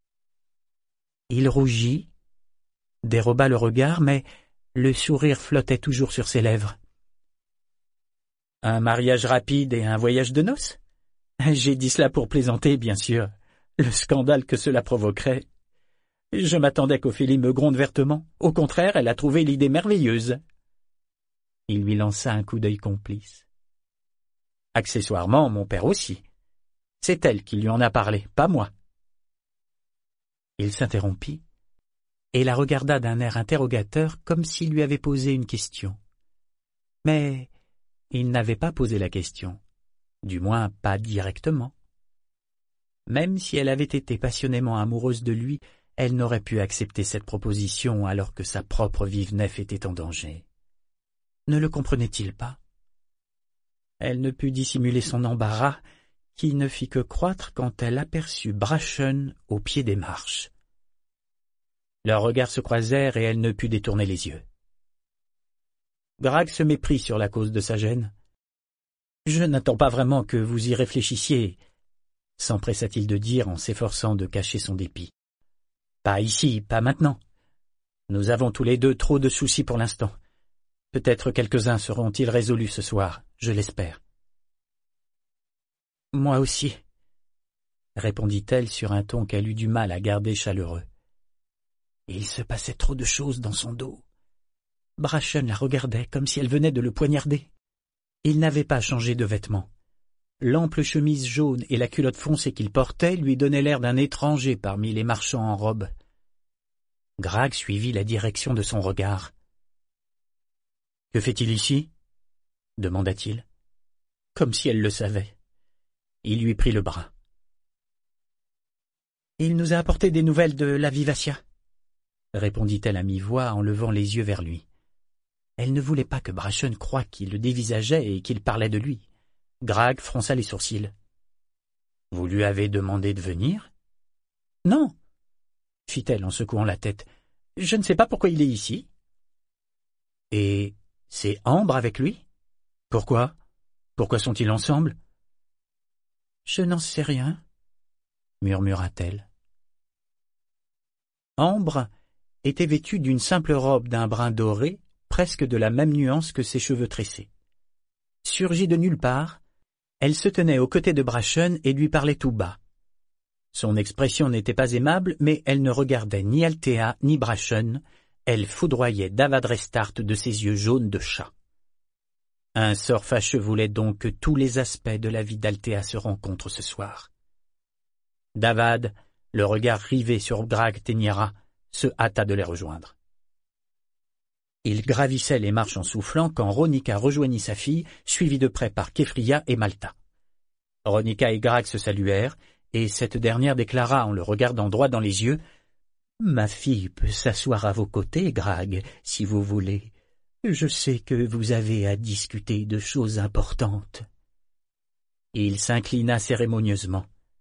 Il rougit, déroba le regard, mais le sourire flottait toujours sur ses lèvres. Un mariage rapide et un voyage de noces? J'ai dit cela pour plaisanter, bien sûr. Le scandale que cela provoquerait. Je m'attendais qu'Ophélie me gronde vertement. Au contraire, elle a trouvé l'idée merveilleuse. Il lui lança un coup d'œil complice. Accessoirement, mon père aussi. C'est elle qui lui en a parlé, pas moi. Il s'interrompit et la regarda d'un air interrogateur comme s'il lui avait posé une question. Mais il n'avait pas posé la question, du moins pas directement. Même si elle avait été passionnément amoureuse de lui, elle n'aurait pu accepter cette proposition alors que sa propre Vivenef était en danger. Ne le comprenait-il pas? Elle ne put dissimuler son embarras, qui ne fit que croître quand elle aperçut Brachen au pied des marches. Leurs regards se croisèrent et elle ne put détourner les yeux. Grag se méprit sur la cause de sa gêne. « Je n'attends pas vraiment que vous y réfléchissiez, » s'empressa-t-il de dire en s'efforçant de cacher son dépit. « Pas ici, pas maintenant. Nous avons tous les deux trop de soucis pour l'instant. Peut-être quelques-uns seront-ils résolus ce soir, je l'espère. Moi aussi, répondit-elle sur un ton qu'elle eut du mal à garder chaleureux. Il se passait trop de choses dans son dos. Brashen la regardait comme si elle venait de le poignarder. Il n'avait pas changé de vêtements. L'ample chemise jaune et la culotte foncée qu'il portait lui donnaient l'air d'un étranger parmi les marchands en robe. Grag suivit la direction de son regard. « Que fait-il ici » demanda-t-il. Comme si elle le savait. Il lui prit le bras. « Il nous a apporté des nouvelles de la Vivacia, » répondit-elle à mi-voix en levant les yeux vers lui. Elle ne voulait pas que Brashen croie qu'il le dévisageait et qu'il parlait de lui. Grag fronça les sourcils. « Vous lui avez demandé de venir ?»« Non, » fit-elle en secouant la tête. « Je ne sais pas pourquoi il est ici. »« Et c'est Ambre avec lui ? Pourquoi ? Pourquoi sont-ils ensemble ?»« Je n'en sais rien, » murmura-t-elle. Ambre était vêtue d'une simple robe d'un brun doré, presque de la même nuance que ses cheveux tressés. Surgie de nulle part, elle se tenait aux côtés de Brashen et lui parlait tout bas. Son expression n'était pas aimable, mais elle ne regardait ni Althea ni Brashen, elle foudroyait Davad Restart de ses yeux jaunes de chat. Un sort fâcheux voulait donc que tous les aspects de la vie d'Althea se rencontrent ce soir. Davad, le regard rivé sur Grag Teniera, se hâta de les rejoindre. Il gravissait les marches en soufflant quand Ronika rejoignit sa fille, suivie de près par Kefria et Malta. Ronika et Grag se saluèrent, et cette dernière déclara en le regardant droit dans les yeux « Ma fille peut s'asseoir à vos côtés, Grag, si vous voulez. Je sais que vous avez à discuter de choses importantes. » Il s'inclina cérémonieusement.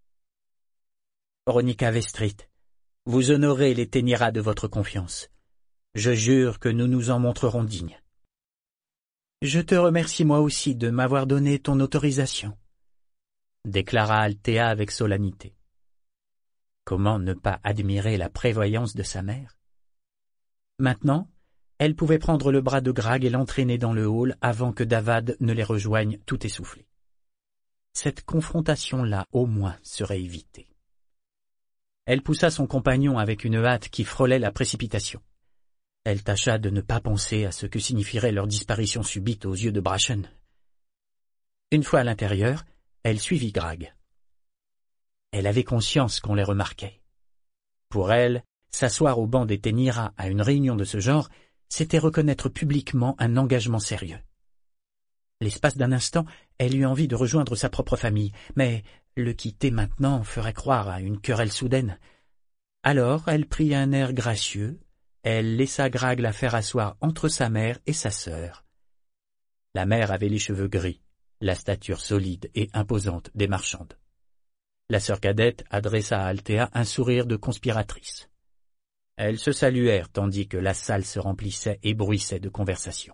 « Ronika Vestrit, vous honorez les Teniera de votre confiance. Je jure que nous nous en montrerons dignes. »« Je te remercie moi aussi de m'avoir donné ton autorisation, » déclara Althea avec solennité. Comment ne pas admirer la prévoyance de sa mère? Maintenant, elle pouvait prendre le bras de Grag et l'entraîner dans le hall avant que Davad ne les rejoigne tout essoufflé. Cette confrontation-là, au moins, serait évitée. Elle poussa son compagnon avec une hâte qui frôlait la précipitation. Elle tâcha de ne pas penser à ce que signifierait leur disparition subite aux yeux de Brashen. Une fois à l'intérieur, elle suivit Grag. Elle avait conscience qu'on les remarquait. Pour elle, s'asseoir au banc des Teniera à une réunion de ce genre, c'était reconnaître publiquement un engagement sérieux. L'espace d'un instant, elle eut envie de rejoindre sa propre famille, mais le quitter maintenant ferait croire à une querelle soudaine. Alors elle prit un air gracieux, elle laissa Grag la faire asseoir entre sa mère et sa sœur. La mère avait les cheveux gris, la stature solide et imposante des marchandes. La sœur cadette adressa à Althea un sourire de conspiratrice. Elles se saluèrent tandis que la salle se remplissait et bruissait de conversation.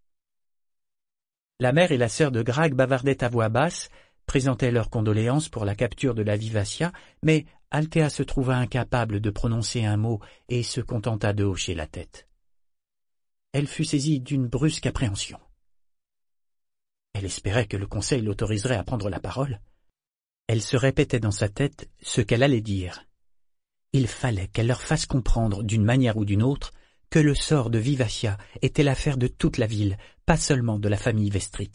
La mère et la sœur de Grag bavardaient à voix basse, présentaient leurs condoléances pour la capture de la Vivacia, mais Althea se trouva incapable de prononcer un mot et se contenta de hocher la tête. Elle fut saisie d'une brusque appréhension. Elle espérait que le conseil l'autoriserait à prendre la parole. Elle se répétait dans sa tête ce qu'elle allait dire. Il fallait qu'elle leur fasse comprendre d'une manière ou d'une autre que le sort de Vivacia était l'affaire de toute la ville, pas seulement de la famille Vestrit.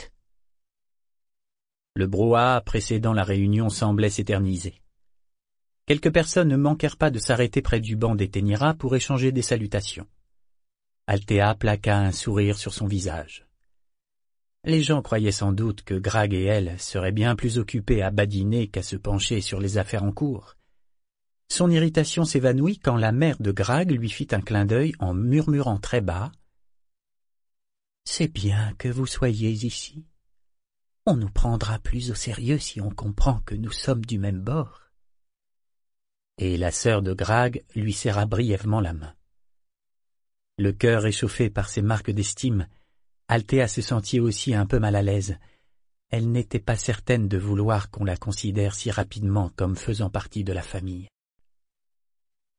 Le brouhaha précédant la réunion semblait s'éterniser. Quelques personnes ne manquèrent pas de s'arrêter près du banc des Teniera pour échanger des salutations. Althea plaqua un sourire sur son visage. Les gens croyaient sans doute que Grag et elle seraient bien plus occupés à badiner qu'à se pencher sur les affaires en cours. Son irritation s'évanouit quand la mère de Grag lui fit un clin d'œil en murmurant très bas « C'est bien que vous soyez ici. On nous prendra plus au sérieux si on comprend que nous sommes du même bord. » Et la sœur de Grag lui serra brièvement la main. Le cœur échauffé par ces marques d'estime, Althea se sentit aussi un peu mal à l'aise. Elle n'était pas certaine de vouloir qu'on la considère si rapidement comme faisant partie de la famille.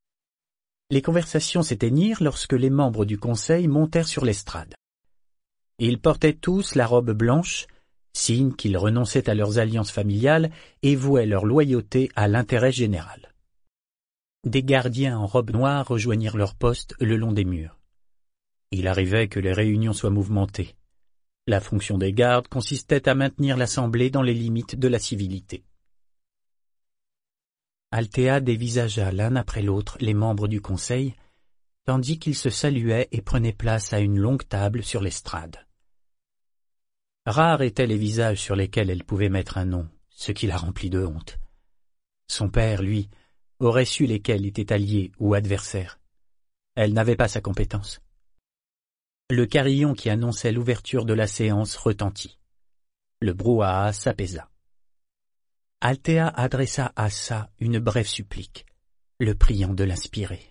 Les conversations s'éteignirent lorsque les membres du conseil montèrent sur l'estrade. Ils portaient tous la robe blanche, signe qu'ils renonçaient à leurs alliances familiales et vouaient leur loyauté à l'intérêt général. Des gardiens en robe noire rejoignirent leur poste le long des murs. Il arrivait que les réunions soient mouvementées. La fonction des gardes consistait à maintenir l'assemblée dans les limites de la civilité. Althea dévisagea l'un après l'autre les membres du conseil, tandis qu'ils se saluaient et prenaient place à une longue table sur l'estrade. Rares étaient les visages sur lesquels elle pouvait mettre un nom, ce qui la remplit de honte. Son père, lui, aurait su lesquels étaient alliés ou adversaires. Elle n'avait pas sa compétence. Le carillon qui annonçait l'ouverture de la séance retentit. Le brouhaha s'apaisa. Althea adressa à Assa une brève supplique, le priant de l'inspirer.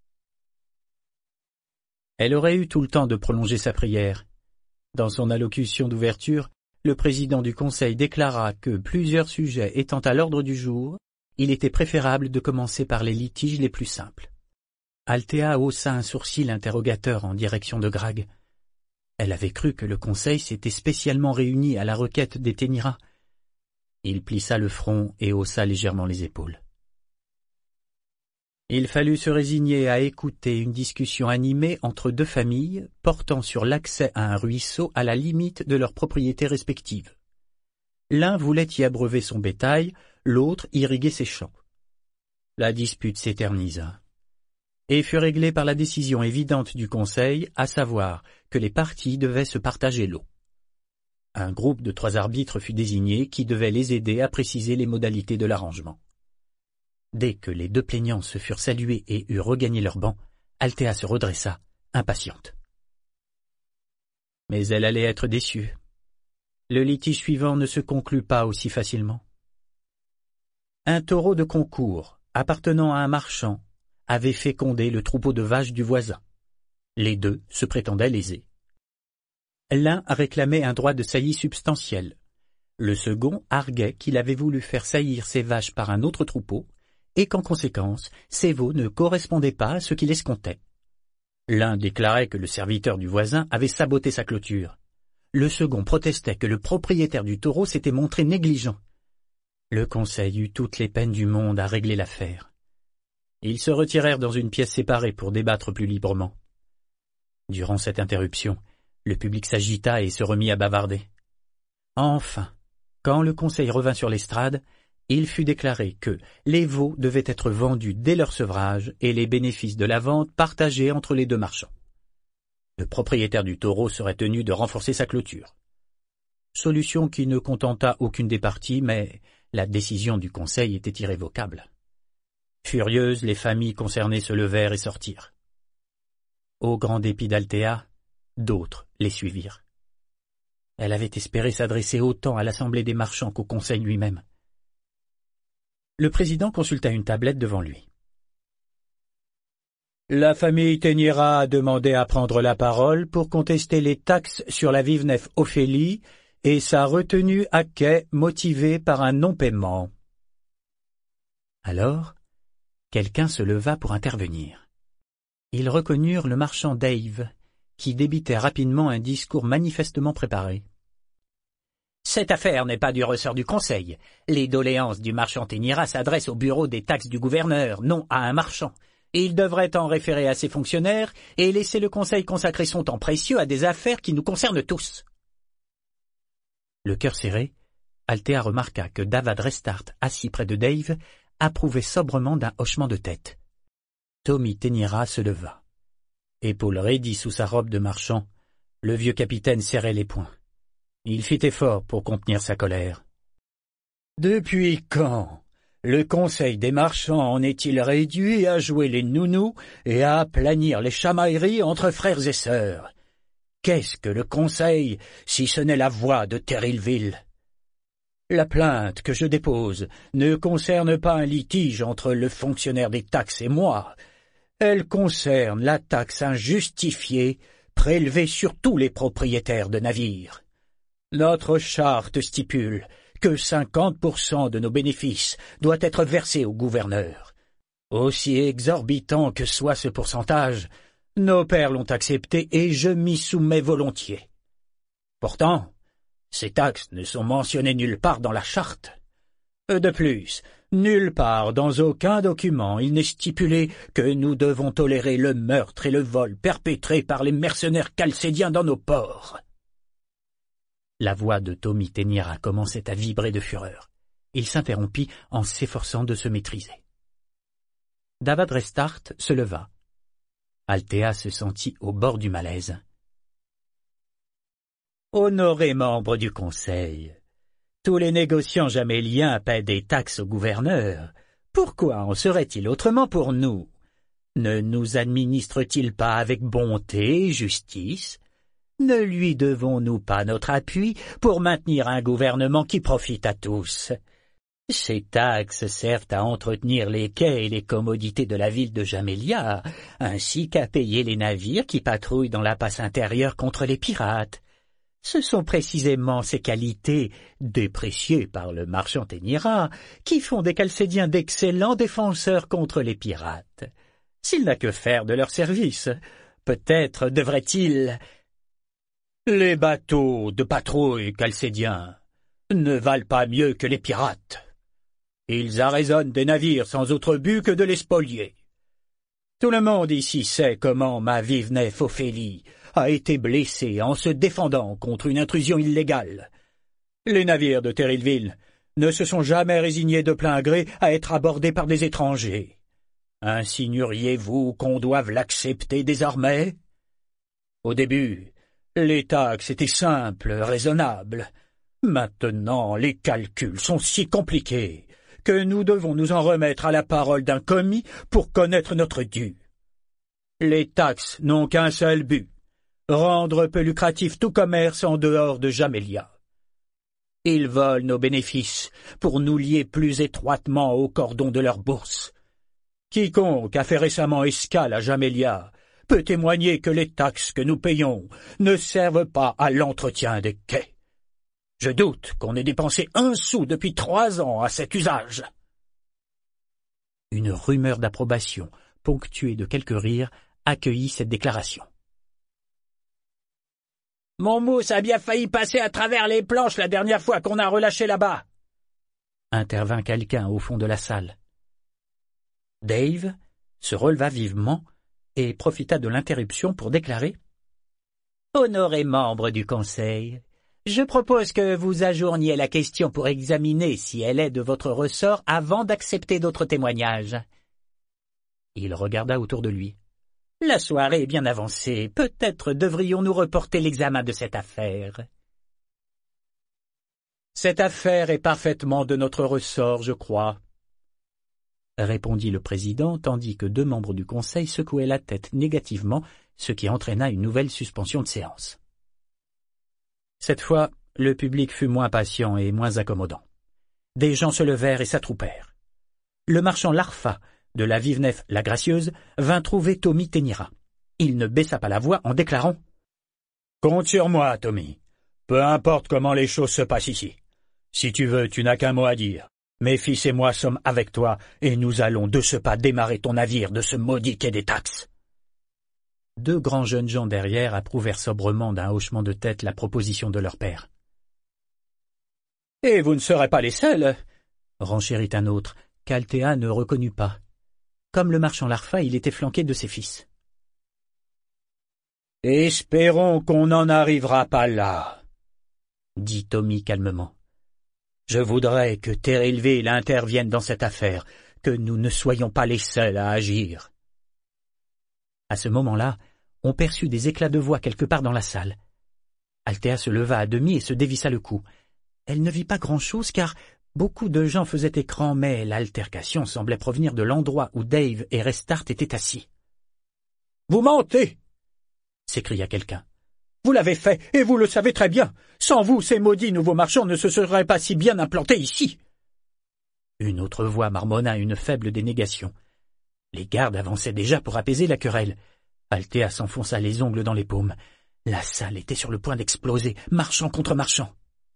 Elle aurait eu tout le temps de prolonger sa prière. Dans son allocution d'ouverture, le président du conseil déclara que, plusieurs sujets étant à l'ordre du jour, il était préférable de commencer par les litiges les plus simples. Althea haussa un sourcil interrogateur en direction de Grag. Elle avait cru que le conseil s'était spécialement réuni à la requête des Ténira. Il plissa le front et haussa légèrement les épaules. Il fallut se résigner à écouter une discussion animée entre deux familles portant sur l'accès à un ruisseau à la limite de leurs propriétés respectives. L'un voulait y abreuver son bétail, l'autre irriguer ses champs. La dispute s'éternisa et fut réglée par la décision évidente du conseil, à savoir que les parties devaient se partager l'eau. Un groupe de trois arbitres fut désigné qui devait les aider à préciser les modalités de l'arrangement. Dès que les deux plaignants se furent salués et eurent regagné leur banc, Althea se redressa, impatiente. Mais elle allait être déçue. Le litige suivant ne se conclut pas aussi facilement. Un taureau de concours, appartenant à un marchand, avait fécondé le troupeau de vaches du voisin. Les deux se prétendaient lésés. L'un réclamait un droit de saillie substantiel. Le second arguait qu'il avait voulu faire saillir ses vaches par un autre troupeau, et qu'en conséquence, ces veaux ne correspondaient pas à ce qu'il escomptait. L'un déclarait que le serviteur du voisin avait saboté sa clôture. Le second protestait que le propriétaire du taureau s'était montré négligent. Le conseil eut toutes les peines du monde à régler l'affaire. Ils se retirèrent dans une pièce séparée pour débattre plus librement. Durant cette interruption, le public s'agita et se remit à bavarder. Enfin, quand le conseil revint sur l'estrade, il fut déclaré que les veaux devaient être vendus dès leur sevrage et les bénéfices de la vente partagés entre les deux marchands. Le propriétaire du taureau serait tenu de renforcer sa clôture. Solution qui ne contenta aucune des parties, mais la décision du conseil était irrévocable. Furieuses, les familles concernées se levèrent et sortirent. Au grand dépit d'Althea, d'autres les suivirent. Elle avait espéré s'adresser autant à l'assemblée des marchands qu'au conseil lui-même. Le président consulta une tablette devant lui. La famille Ténira a demandé à prendre la parole pour contester les taxes sur la vive nef Ophélie et sa retenue à quai motivée par un non-paiement. Alors, quelqu'un se leva pour intervenir. Ils reconnurent le marchand Dave, qui débitait rapidement un discours manifestement préparé. Cette affaire n'est pas du ressort du conseil. Les doléances du marchand Ténira s'adressent au bureau des taxes du gouverneur, non à un marchand. Il devrait en référer à ses fonctionnaires et laisser le conseil consacrer son temps précieux à des affaires qui nous concernent tous. Le cœur serré, Althea remarqua que Davad Restart, assis près de Dave, approuvait sobrement d'un hochement de tête. Tommy Ténira se leva. Épaules raidies sous sa robe de marchand, le vieux capitaine serrait les poings. Il fit effort pour contenir sa colère. « Depuis quand le conseil des marchands en est-il réduit à jouer les nounous et à aplanir les chamailleries entre frères et sœurs? Qu'est-ce que le conseil, si ce n'est la voix de Terrillville? La plainte que je dépose ne concerne pas un litige entre le fonctionnaire des taxes et moi. Elle concerne la taxe injustifiée prélevée sur tous les propriétaires de navires. Notre charte stipule que cinquante pour cent de nos bénéfices doit être versé au gouverneur. Aussi exorbitant que soit ce pourcentage, nos pères l'ont accepté et je m'y soumets volontiers. Pourtant, ces taxes ne sont mentionnées nulle part dans la charte. De plus, nulle part dans aucun document il n'est stipulé que nous devons tolérer le meurtre et le vol perpétrés par les mercenaires chalcédiens dans nos ports. La voix de Tommy Tenira commençait à vibrer de fureur. Il s'interrompit en s'efforçant de se maîtriser. Davad Restart se leva. Althea se sentit au bord du malaise. « Honorés membres du Conseil, tous les négociants jaméliens paient des taxes au gouverneur. Pourquoi en serait-il autrement pour nous? Ne nous administre-t-il pas avec bonté et justice? Ne lui devons-nous pas notre appui pour maintenir un gouvernement qui profite à tous? Ces taxes servent à entretenir les quais et les commodités de la ville de Jamélia, ainsi qu'à payer les navires qui patrouillent dans la passe intérieure contre les pirates. Ce sont précisément ces qualités, dépréciées par le marchand Tenira, qui font des Chalcédiens d'excellents défenseurs contre les pirates. S'il n'a que faire de leur service, peut-être devrait-il... Les bateaux de patrouille chalcédiens ne valent pas mieux que les pirates. Ils arraisonnent des navires sans autre but que de les spolier. Tout le monde ici sait comment ma vive nef Ophélie a été blessée en se défendant contre une intrusion illégale. Les navires de Terrilville ne se sont jamais résignés de plein gré à être abordés par des étrangers. Insinueriez-vous qu'on doive l'accepter désormais? Au début, les taxes étaient simples, raisonnables. Maintenant, les calculs sont si compliqués que nous devons nous en remettre à la parole d'un commis pour connaître notre dû. Les taxes n'ont qu'un seul but, rendre peu lucratif tout commerce en dehors de Jamélia. Ils volent nos bénéfices pour nous lier plus étroitement au cordon de leur bourse. Quiconque a fait récemment escale à Jamélia peut témoigner que les taxes que nous payons ne servent pas à l'entretien des quais. Je doute qu'on ait dépensé un sou depuis trois ans à cet usage. Une rumeur d'approbation, ponctuée de quelques rires, accueillit cette déclaration. « Mon mousse a bien failli passer à travers les planches la dernière fois qu'on a relâché là-bas !» intervint quelqu'un au fond de la salle. Dave se releva vivement et profita de l'interruption pour déclarer « Honorés membres du Conseil, je propose que vous ajourniez la question pour examiner si elle est de votre ressort avant d'accepter d'autres témoignages. » Il regarda autour de lui. « La soirée est bien avancée. Peut-être devrions-nous reporter l'examen de cette affaire. »« Cette affaire est parfaitement de notre ressort, je crois. » répondit le président, tandis que deux membres du Conseil secouaient la tête négativement, ce qui entraîna une nouvelle suspension de séance. Cette fois, le public fut moins patient et moins accommodant. Des gens se levèrent et s'attroupèrent. Le marchand Larfa, de la vive nef La Gracieuse, vint trouver Tommy Tenira. Il ne baissa pas la voix en déclarant « Compte sur moi, Tommy. Peu importe comment les choses se passent ici. Si tu veux, tu n'as qu'un mot à dire. Mes fils et moi sommes avec toi, et nous allons de ce pas démarrer ton navire de ce maudit quai des taxes. » Deux grands jeunes gens derrière approuvèrent sobrement d'un hochement de tête la proposition de leur père. « Et vous ne serez pas les seuls !» renchérit un autre, qu'Althea ne reconnut pas. Comme le marchand Larfa, il était flanqué de ses fils. « Espérons qu'on n'en arrivera pas là, » dit Tommy calmement. « Je voudrais que Terrilville intervienne dans cette affaire, que nous ne soyons pas les seuls à agir. » À ce moment-là, on perçut des éclats de voix quelque part dans la salle. Althea se leva à demi et se dévissa le cou. Elle ne vit pas grand-chose car beaucoup de gens faisaient écran, mais l'altercation semblait provenir de l'endroit où Dave et Restart étaient assis. « Vous mentez !» s'écria quelqu'un. « Vous l'avez fait, et vous le savez très bien. Sans vous, ces maudits nouveaux marchands ne se seraient pas si bien implantés ici. » Une autre voix marmonna une faible dénégation. Les gardes avançaient déjà pour apaiser la querelle. Althea s'enfonça les ongles dans les paumes. La salle était sur le point d'exploser, marchand contre marchand.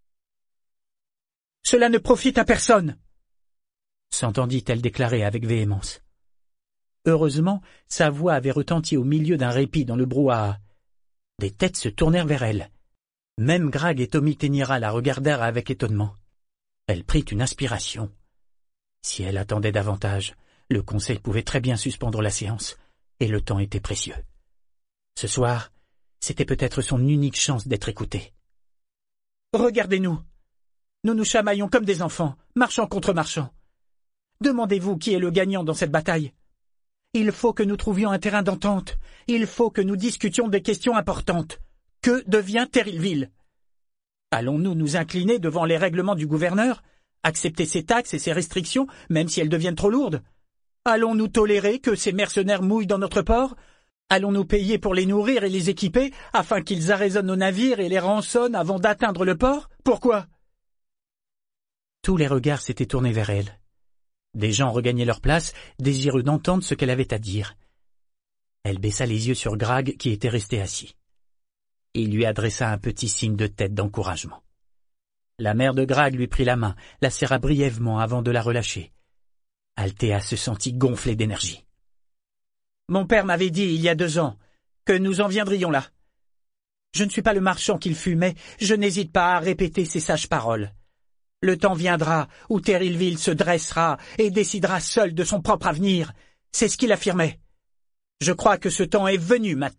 « Cela ne profite à personne !» s'entendit-elle déclarer avec véhémence. Heureusement, sa voix avait retenti au milieu d'un répit dans le brouhaha. Des têtes se tournèrent vers elle. Même Grag et Tommy Tenira la regardèrent avec étonnement. Elle prit une inspiration. Si elle attendait davantage, le conseil pouvait très bien suspendre la séance, et le temps était précieux. Ce soir, c'était peut-être son unique chance d'être écoutée. « Regardez-nous. Nous nous chamaillons comme des enfants, marchand contre marchand. Demandez-vous qui est le gagnant dans cette bataille. Il faut que nous trouvions un terrain d'entente. Il faut que nous discutions des questions importantes. Que devient Terrillville? Allons-nous nous incliner devant les règlements du gouverneur, accepter ses taxes et ses restrictions, même si elles deviennent trop lourdes? Allons-nous tolérer que ces mercenaires mouillent dans notre port? Allons-nous payer pour les nourrir et les équiper, afin qu'ils arraisonnent nos navires et les rançonnent avant d'atteindre le port? Pourquoi? Tous les regards s'étaient tournés vers elle. Des gens regagnaient leur place, désireux d'entendre ce qu'elle avait à dire. Elle baissa les yeux sur Grag qui était resté assis. Il lui adressa un petit signe de tête d'encouragement. La mère de Grag lui prit la main, la serra brièvement avant de la relâcher. Althea se sentit gonflée d'énergie. « Mon père m'avait dit il y a deux ans que nous en viendrions là. Je ne suis pas le marchand qu'il fut, mais je n'hésite pas à répéter ces sages paroles. Le temps viendra où Terrillville se dressera et décidera seul de son propre avenir. C'est ce qu'il affirmait. Je crois que ce temps est venu maintenant. »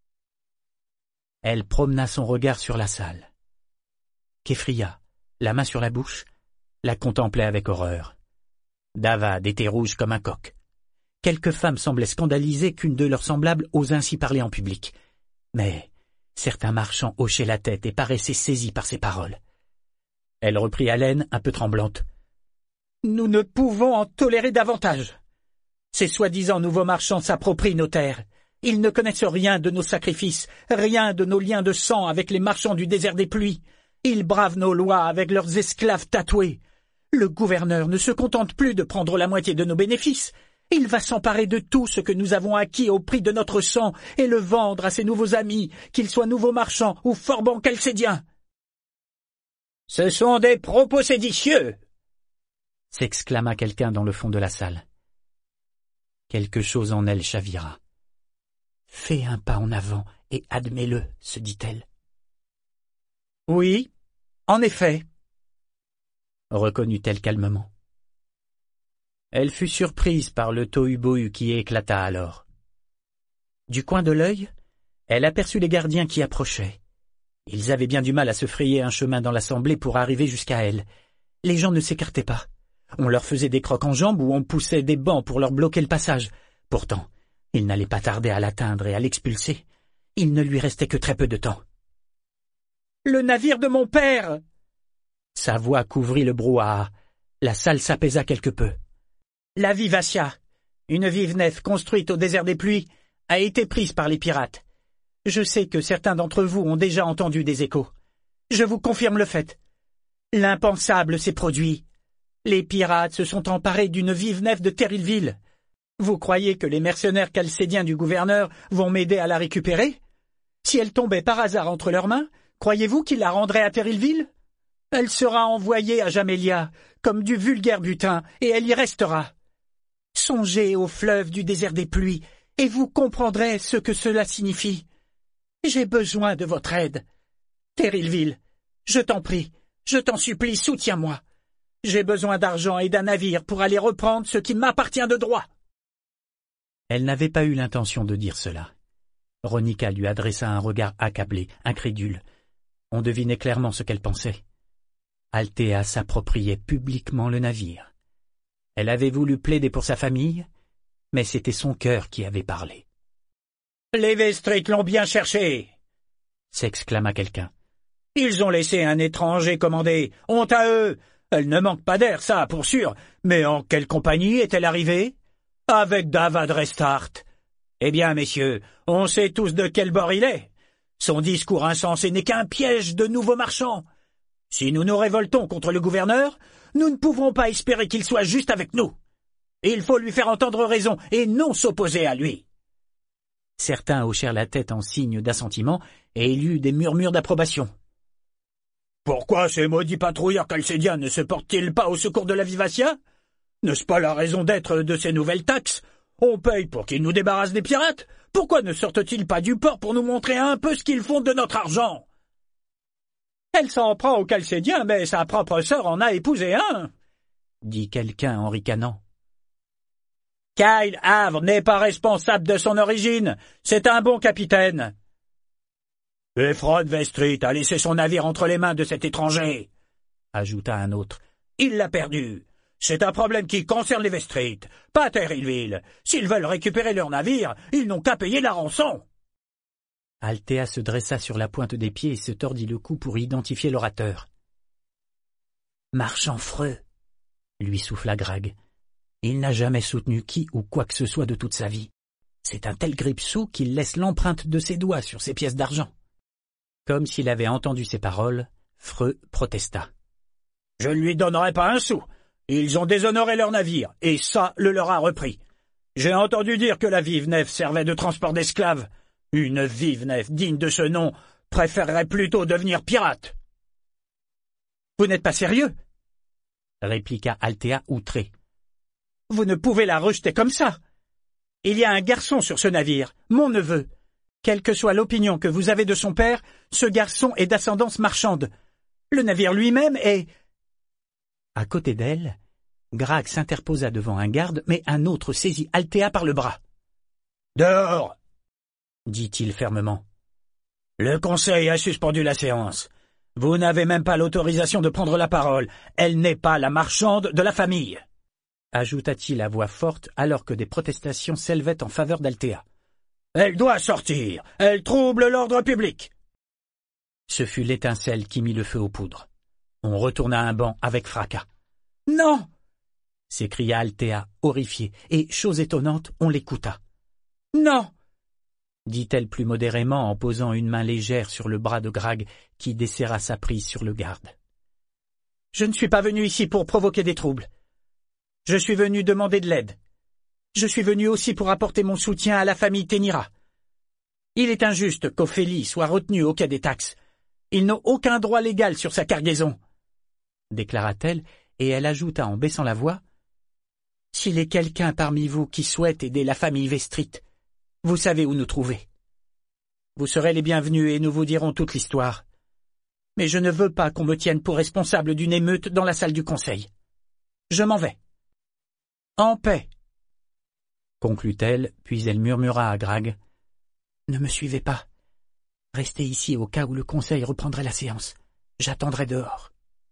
Elle promena son regard sur la salle. Keffria, la main sur la bouche, la contemplait avec horreur. Davad était rouge comme un coq. Quelques femmes semblaient scandalisées qu'une de leurs semblables ose ainsi parler en public. Mais certains marchands hochaient la tête et paraissaient saisis par ces paroles. Elle reprit haleine, un peu tremblante. « Nous ne pouvons en tolérer davantage. Ces soi-disant nouveaux marchands s'approprient nos terres. Ils ne connaissent rien de nos sacrifices, rien de nos liens de sang avec les marchands du désert des pluies. Ils bravent nos lois avec leurs esclaves tatoués. Le gouverneur ne se contente plus de prendre la moitié de nos bénéfices. Il va s'emparer de tout ce que nous avons acquis au prix de notre sang et le vendre à ses nouveaux amis, qu'ils soient nouveaux marchands ou forbans chalcédiens. »« Ce sont des propos séditieux !» s'exclama quelqu'un dans le fond de la salle. Quelque chose en elle chavira. « Fais un pas en avant et admets-le, se dit-elle. « Oui, en effet, » reconnut-elle calmement. Elle fut surprise par le tohu-bohu qui éclata alors. Du coin de l'œil, elle aperçut les gardiens qui approchaient. Ils avaient bien du mal à se frayer un chemin dans l'assemblée pour arriver jusqu'à elle. Les gens ne s'écartaient pas. On leur faisait des crocs en jambes ou on poussait des bancs pour leur bloquer le passage. Pourtant, ils n'allaient pas tarder à l'atteindre et à l'expulser. Il ne lui restait que très peu de temps. « Le navire de mon père !» Sa voix couvrit le brouhaha. La salle s'apaisa quelque peu. La Vivacia, une vive nef construite au désert des pluies, a été prise par les pirates. Je sais que certains d'entre vous ont déjà entendu des échos. Je vous confirme le fait. L'impensable s'est produit. Les pirates se sont emparés d'une vive nef de Terrillville. Vous croyez que les mercenaires chalcédiens du gouverneur vont m'aider à la récupérer? Si elle tombait par hasard entre leurs mains, croyez-vous qu'ils la rendraient à Terrillville? Elle sera envoyée à Jamélia, comme du vulgaire butin, et elle y restera. Songez au fleuve du désert des pluies, et vous comprendrez ce que cela signifie. J'ai besoin de votre aide. Terrillville, je t'en prie, je t'en supplie, soutiens-moi. J'ai besoin d'argent et d'un navire pour aller reprendre ce qui m'appartient de droit. » Elle n'avait pas eu l'intention de dire cela. Ronica lui adressa un regard accablé, incrédule. On devinait clairement ce qu'elle pensait. Althea s'appropriait publiquement le navire. Elle avait voulu plaider pour sa famille, mais c'était son cœur qui avait parlé. « Les Vestrites l'ont bien cherché !» s'exclama quelqu'un. « Ils ont laissé un étranger commander. Honte à eux! Elle ne manque pas d'air, ça, pour sûr. Mais en quelle compagnie est-elle arrivée? Avec Davad Restart. Eh bien, messieurs, on sait tous de quel bord il est. Son discours insensé n'est qu'un piège de nouveaux marchands. Si nous nous révoltons contre le gouverneur, nous ne pouvons pas espérer qu'il soit juste avec nous. Il faut lui faire entendre raison et non s'opposer à lui. » Certains hochèrent la tête en signe d'assentiment et il y eut des murmures d'approbation. « Pourquoi ces maudits patrouilleurs chalcédiens ne se portent-ils pas au secours de la Vivacia? N'est-ce pas la raison d'être de ces nouvelles taxes? On paye pour qu'ils nous débarrassent des pirates. Pourquoi ne sortent-ils pas du port pour nous montrer un peu ce qu'ils font de notre argent? » Elle s'en prend au Chalcédien, mais sa propre sœur en a épousé un, dit quelqu'un en ricanant. Kyle Havre n'est pas responsable de son origine, c'est un bon capitaine. Ephron Vestrit a laissé son navire entre les mains de cet étranger, ajouta un autre. Il l'a perdu. C'est un problème qui concerne les Vestrit, pas Terryville. S'ils veulent récupérer leur navire, ils n'ont qu'à payer la rançon. Althea se dressa sur la pointe des pieds et se tordit le cou pour identifier l'orateur. « Marchand freux !» lui souffla Grag. Il n'a jamais soutenu qui ou quoi que ce soit de toute sa vie. C'est un tel grippe-sous qu'il laisse l'empreinte de ses doigts sur ses pièces d'argent. Comme s'il avait entendu ces paroles, Freux protesta. « Je ne lui donnerai pas un sou. Ils ont déshonoré leur navire, et ça le leur a repris. J'ai entendu dire que la vive nef servait de transport d'esclaves. Une vive nef digne de ce nom préférerait plutôt devenir pirate. »« Vous n'êtes pas sérieux ?» répliqua Althea outrée. « Vous ne pouvez la rejeter comme ça. Il y a un garçon sur ce navire, mon neveu. Quelle que soit l'opinion que vous avez de son père, ce garçon est d'ascendance marchande. Le navire lui-même est... » À côté d'elle, Grag s'interposa devant un garde, mais un autre saisit Althea par le bras. « Dehors !» dit-il fermement. « Le conseil a suspendu la séance. Vous n'avez même pas l'autorisation de prendre la parole. Elle n'est pas la marchande de la famille. » ajouta-t-il à voix forte alors que des protestations s'élevaient en faveur d'Althea. « Elle doit sortir. Elle trouble l'ordre public. » Ce fut l'étincelle qui mit le feu aux poudres. On retourna un banc avec fracas. « Non !» s'écria Althea, horrifiée, et, chose étonnante, on l'écouta. « Non !» dit-elle plus modérément en posant une main légère sur le bras de Grag qui desserra sa prise sur le garde. « Je ne suis pas venu ici pour provoquer des troubles. Je suis venu demander de l'aide. Je suis venu aussi pour apporter mon soutien à la famille Ténira. Il est injuste qu'Ophélie soit retenue au quai des taxes. Ils n'ont aucun droit légal sur sa cargaison. » déclara-t-elle, et elle ajouta en baissant la voix. « S'il est quelqu'un parmi vous qui souhaite aider la famille Vestrit, vous savez où nous trouver. Vous serez les bienvenus et nous vous dirons toute l'histoire. Mais je ne veux pas qu'on me tienne pour responsable d'une émeute dans la salle du conseil. Je m'en vais. En paix. » conclut-elle, puis elle murmura à Grag. « Ne me suivez pas. Restez ici au cas où le conseil reprendrait la séance. J'attendrai dehors. »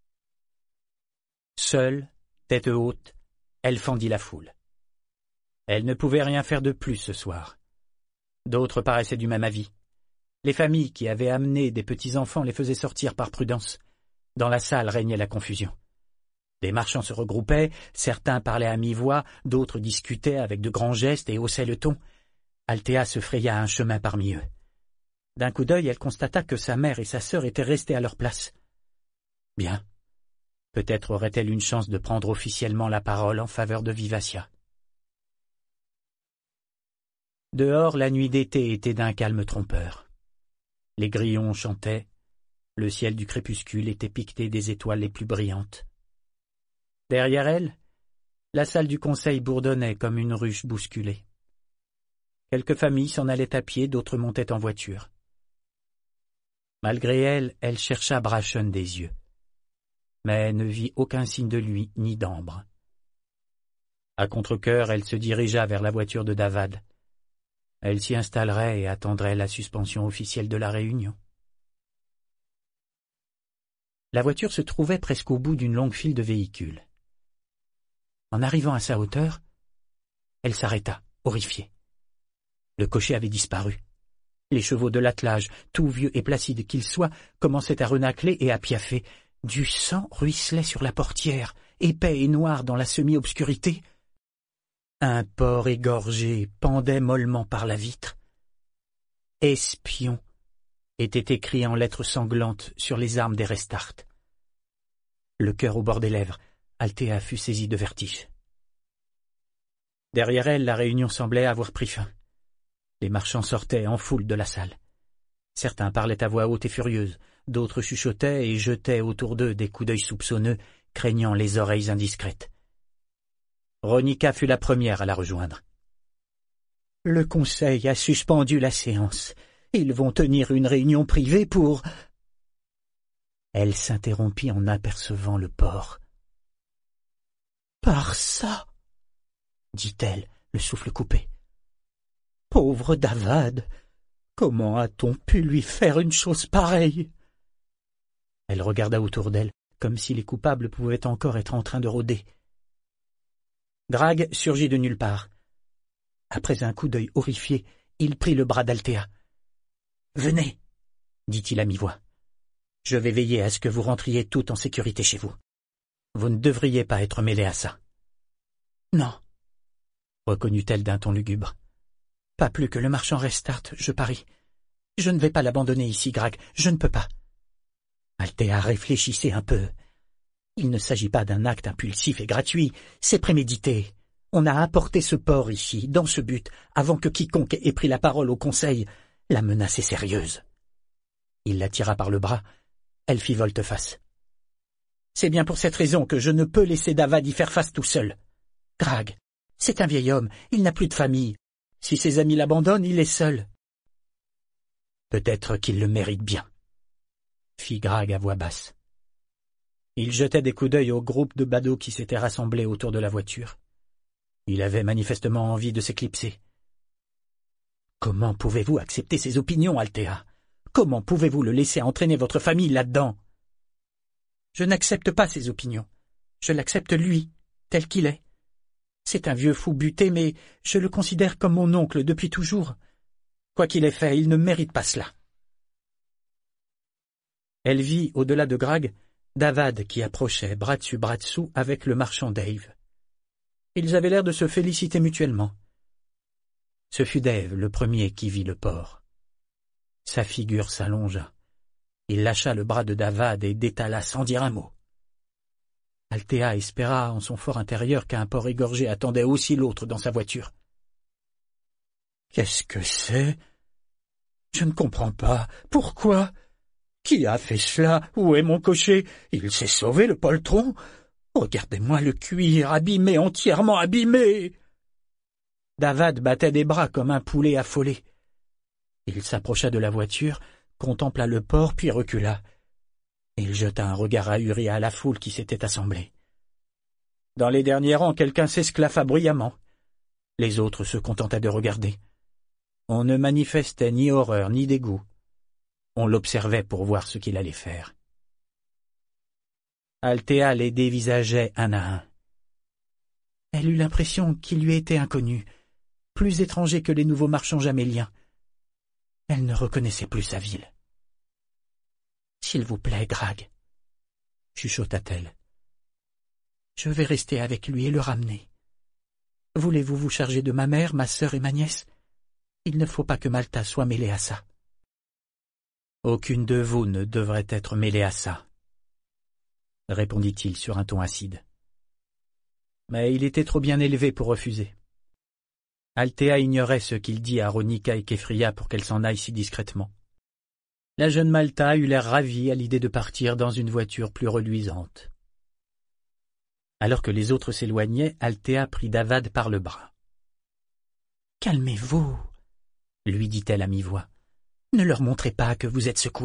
Seule, tête haute, elle fendit la foule. Elle ne pouvait rien faire de plus ce soir. D'autres paraissaient du même avis. Les familles qui avaient amené des petits-enfants les faisaient sortir par prudence. Dans la salle régnait la confusion. Des marchands se regroupaient, certains parlaient à mi-voix, d'autres discutaient avec de grands gestes et haussaient le ton. Althea se fraya un chemin parmi eux. D'un coup d'œil, elle constata que sa mère et sa sœur étaient restées à leur place. Bien. Peut-être aurait-elle une chance de prendre officiellement la parole en faveur de Vivacia. Dehors, la nuit d'été était d'un calme trompeur. Les grillons chantaient, le ciel du crépuscule était piqueté des étoiles les plus brillantes. Derrière elle, la salle du conseil bourdonnait comme une ruche bousculée. Quelques familles s'en allaient à pied, d'autres montaient en voiture. Malgré elle, elle chercha Brachon des yeux, mais ne vit aucun signe de lui ni d'Ambre. À contre-cœur, elle se dirigea vers la voiture de Davad. Elle s'y installerait et attendrait la suspension officielle de la réunion. La voiture se trouvait presque au bout d'une longue file de véhicules. En arrivant à sa hauteur, elle s'arrêta, horrifiée. Le cocher avait disparu. Les chevaux de l'attelage, tout vieux et placide qu'ils soient, commençaient à renâcler et à piaffer. Du sang ruisselait sur la portière, épais et noir dans la semi-obscurité. Un porc égorgé pendait mollement par la vitre. « Espion » était écrit en lettres sanglantes sur les armes des Restart. Le cœur au bord des lèvres, Althea fut saisie de vertige. Derrière elle, la réunion semblait avoir pris fin. Les marchands sortaient en foule de la salle. Certains parlaient à voix haute et furieuse, d'autres chuchotaient et jetaient autour d'eux des coups d'œil soupçonneux, craignant les oreilles indiscrètes. Ronica fut la première à la rejoindre. « Le conseil a suspendu la séance. Ils vont tenir une réunion privée pour... » Elle s'interrompit en apercevant le porc. « Par ça !» dit-elle, le souffle coupé. « Pauvre Davad, comment a-t-on pu lui faire une chose pareille ?» Elle regarda autour d'elle, comme si les coupables pouvaient encore être en train de rôder. Grag surgit de nulle part. Après un coup d'œil horrifié, il prit le bras d'Althea. « Venez, dit-il à mi-voix. Je vais veiller à ce que vous rentriez toutes en sécurité chez vous. Vous ne devriez pas être mêlés à ça. »« Non, » reconnut-elle d'un ton lugubre. « Pas plus que le marchand Restart, je parie. Je ne vais pas l'abandonner ici, Grag, je ne peux pas. » Althea réfléchissait un peu. Il ne s'agit pas d'un acte impulsif et gratuit, c'est prémédité. On a apporté ce porc ici, dans ce but, avant que quiconque ait pris la parole au conseil. La menace est sérieuse. Il la tira par le bras. Elle fit volte-face. « C'est bien pour cette raison que je ne peux laisser Davad y faire face tout seul. Grag, c'est un vieil homme, il n'a plus de famille. Si ses amis l'abandonnent, il est seul. »« Peut-être qu'il le mérite bien, » fit Grag à voix basse. Il jetait des coups d'œil au groupe de badauds qui s'étaient rassemblés autour de la voiture. Il avait manifestement envie de s'éclipser. « Comment pouvez-vous accepter ses opinions, Althea ? Comment pouvez-vous le laisser entraîner votre famille là-dedans ?»« Je n'accepte pas ses opinions. Je l'accepte lui, tel qu'il est. C'est un vieux fou buté, mais je le considère comme mon oncle depuis toujours. Quoi qu'il ait fait, il ne mérite pas cela. » Elle vit, au-delà de Grag, Davad qui approchait bras dessus bras dessous avec le marchand Dave. Ils avaient l'air de se féliciter mutuellement. Ce fut Dave le premier qui vit le porc. Sa figure s'allongea. Il lâcha le bras de Davad et détala sans dire un mot. Althea espéra en son fort intérieur qu'un porc égorgé attendait aussi l'autre dans sa voiture. « Qu'est-ce que c'est ? Je ne comprends pas. Pourquoi ? Qui a fait cela ? Où est mon cocher ? Il s'est sauvé, le poltron ? Regardez-moi le cuir, abîmé, entièrement abîmé !» Davad battait des bras comme un poulet affolé. Il s'approcha de la voiture, contempla le porc, puis recula. Il jeta un regard ahuri à la foule qui s'était assemblée. Dans les derniers rangs, quelqu'un s'esclaffa bruyamment. Les autres se contentaient de regarder. On ne manifestait ni horreur ni dégoût. On l'observait pour voir ce qu'il allait faire. Althea les dévisageait un à un. Elle eut l'impression qu'il lui était inconnu, plus étranger que les nouveaux marchands jaméliens. Elle ne reconnaissait plus sa ville. « S'il vous plaît, Grag, » chuchota-t-elle. « Je vais rester avec lui et le ramener. Voulez-vous vous charger de ma mère, ma sœur et ma nièce ? Il ne faut pas que Malta soit mêlée à ça. »« Aucune de vous ne devrait être mêlée à ça, » répondit-il sur un ton acide. Mais il était trop bien élevé pour refuser. Althea ignorait ce qu'il dit à Ronika et Keffria pour qu'elle s'en aille si discrètement. La jeune Malta eut l'air ravie à l'idée de partir dans une voiture plus reluisante. Alors que les autres s'éloignaient, Althea prit Davad par le bras. « Calmez-vous, » lui dit-elle à mi-voix. « Ne leur montrez pas que vous êtes secoué. »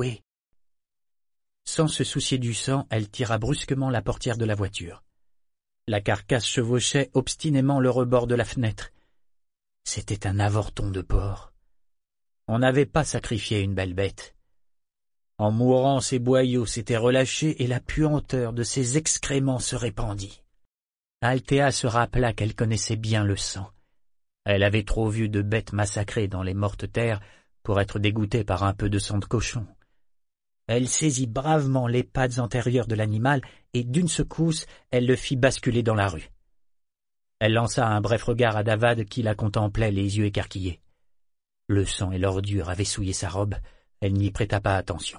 Sans se soucier du sang, elle tira brusquement la portière de la voiture. La carcasse chevauchait obstinément le rebord de la fenêtre. C'était un avorton de porc. On n'avait pas sacrifié une belle bête. En mourant, ses boyaux s'étaient relâchés et la puanteur de ses excréments se répandit. Althea se rappela qu'elle connaissait bien le sang. Elle avait trop vu de bêtes massacrées dans les mortes terres pour être dégoûtée par un peu de sang de cochon. Elle saisit bravement les pattes antérieures de l'animal et d'une secousse, elle le fit basculer dans la rue. Elle lança un bref regard à Davad qui la contemplait les yeux écarquillés. Le sang et l'ordure avaient souillé sa robe, elle n'y prêta pas attention.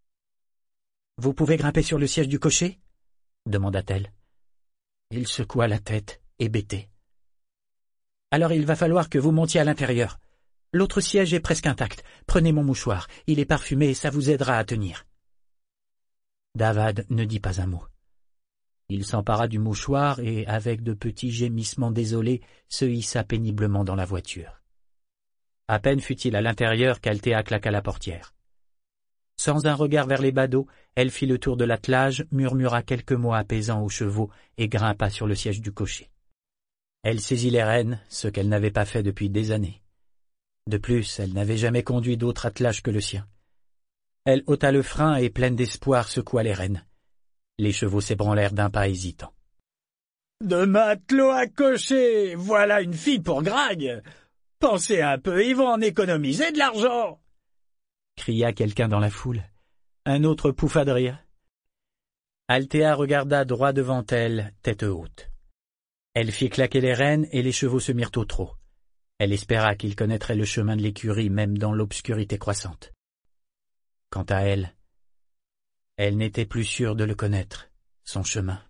« Vous pouvez grimper sur le siège du cocher ?» demanda-t-elle. Il secoua la tête, hébété. « Alors il va falloir que vous montiez à l'intérieur. L'autre siège est presque intact. Prenez mon mouchoir, il est parfumé et ça vous aidera à tenir. » Davad ne dit pas un mot. Il s'empara du mouchoir et, avec de petits gémissements désolés, se hissa péniblement dans la voiture. À peine fut-il à l'intérieur qu'Althea claqua la portière. Sans un regard vers les badauds, elle fit le tour de l'attelage, murmura quelques mots apaisants aux chevaux et grimpa sur le siège du cocher. Elle saisit les rênes, ce qu'elle n'avait pas fait depuis des années. De plus, elle n'avait jamais conduit d'autre attelage que le sien. Elle ôta le frein et, pleine d'espoir, secoua les rênes. Les chevaux s'ébranlèrent d'un pas hésitant. « De matelot à cocher, voilà une fille pour Grag! Pensez un peu, ils vont en économiser de l'argent !» cria quelqu'un dans la foule. Un autre pouffa de rire. Althea regarda droit devant elle, tête haute. Elle fit claquer les rênes et les chevaux se mirent au trot. Elle espéra qu'ils connaîtraient le chemin de l'écurie même dans l'obscurité croissante. Quant à elle, elle n'était plus sûre de le connaître, son chemin.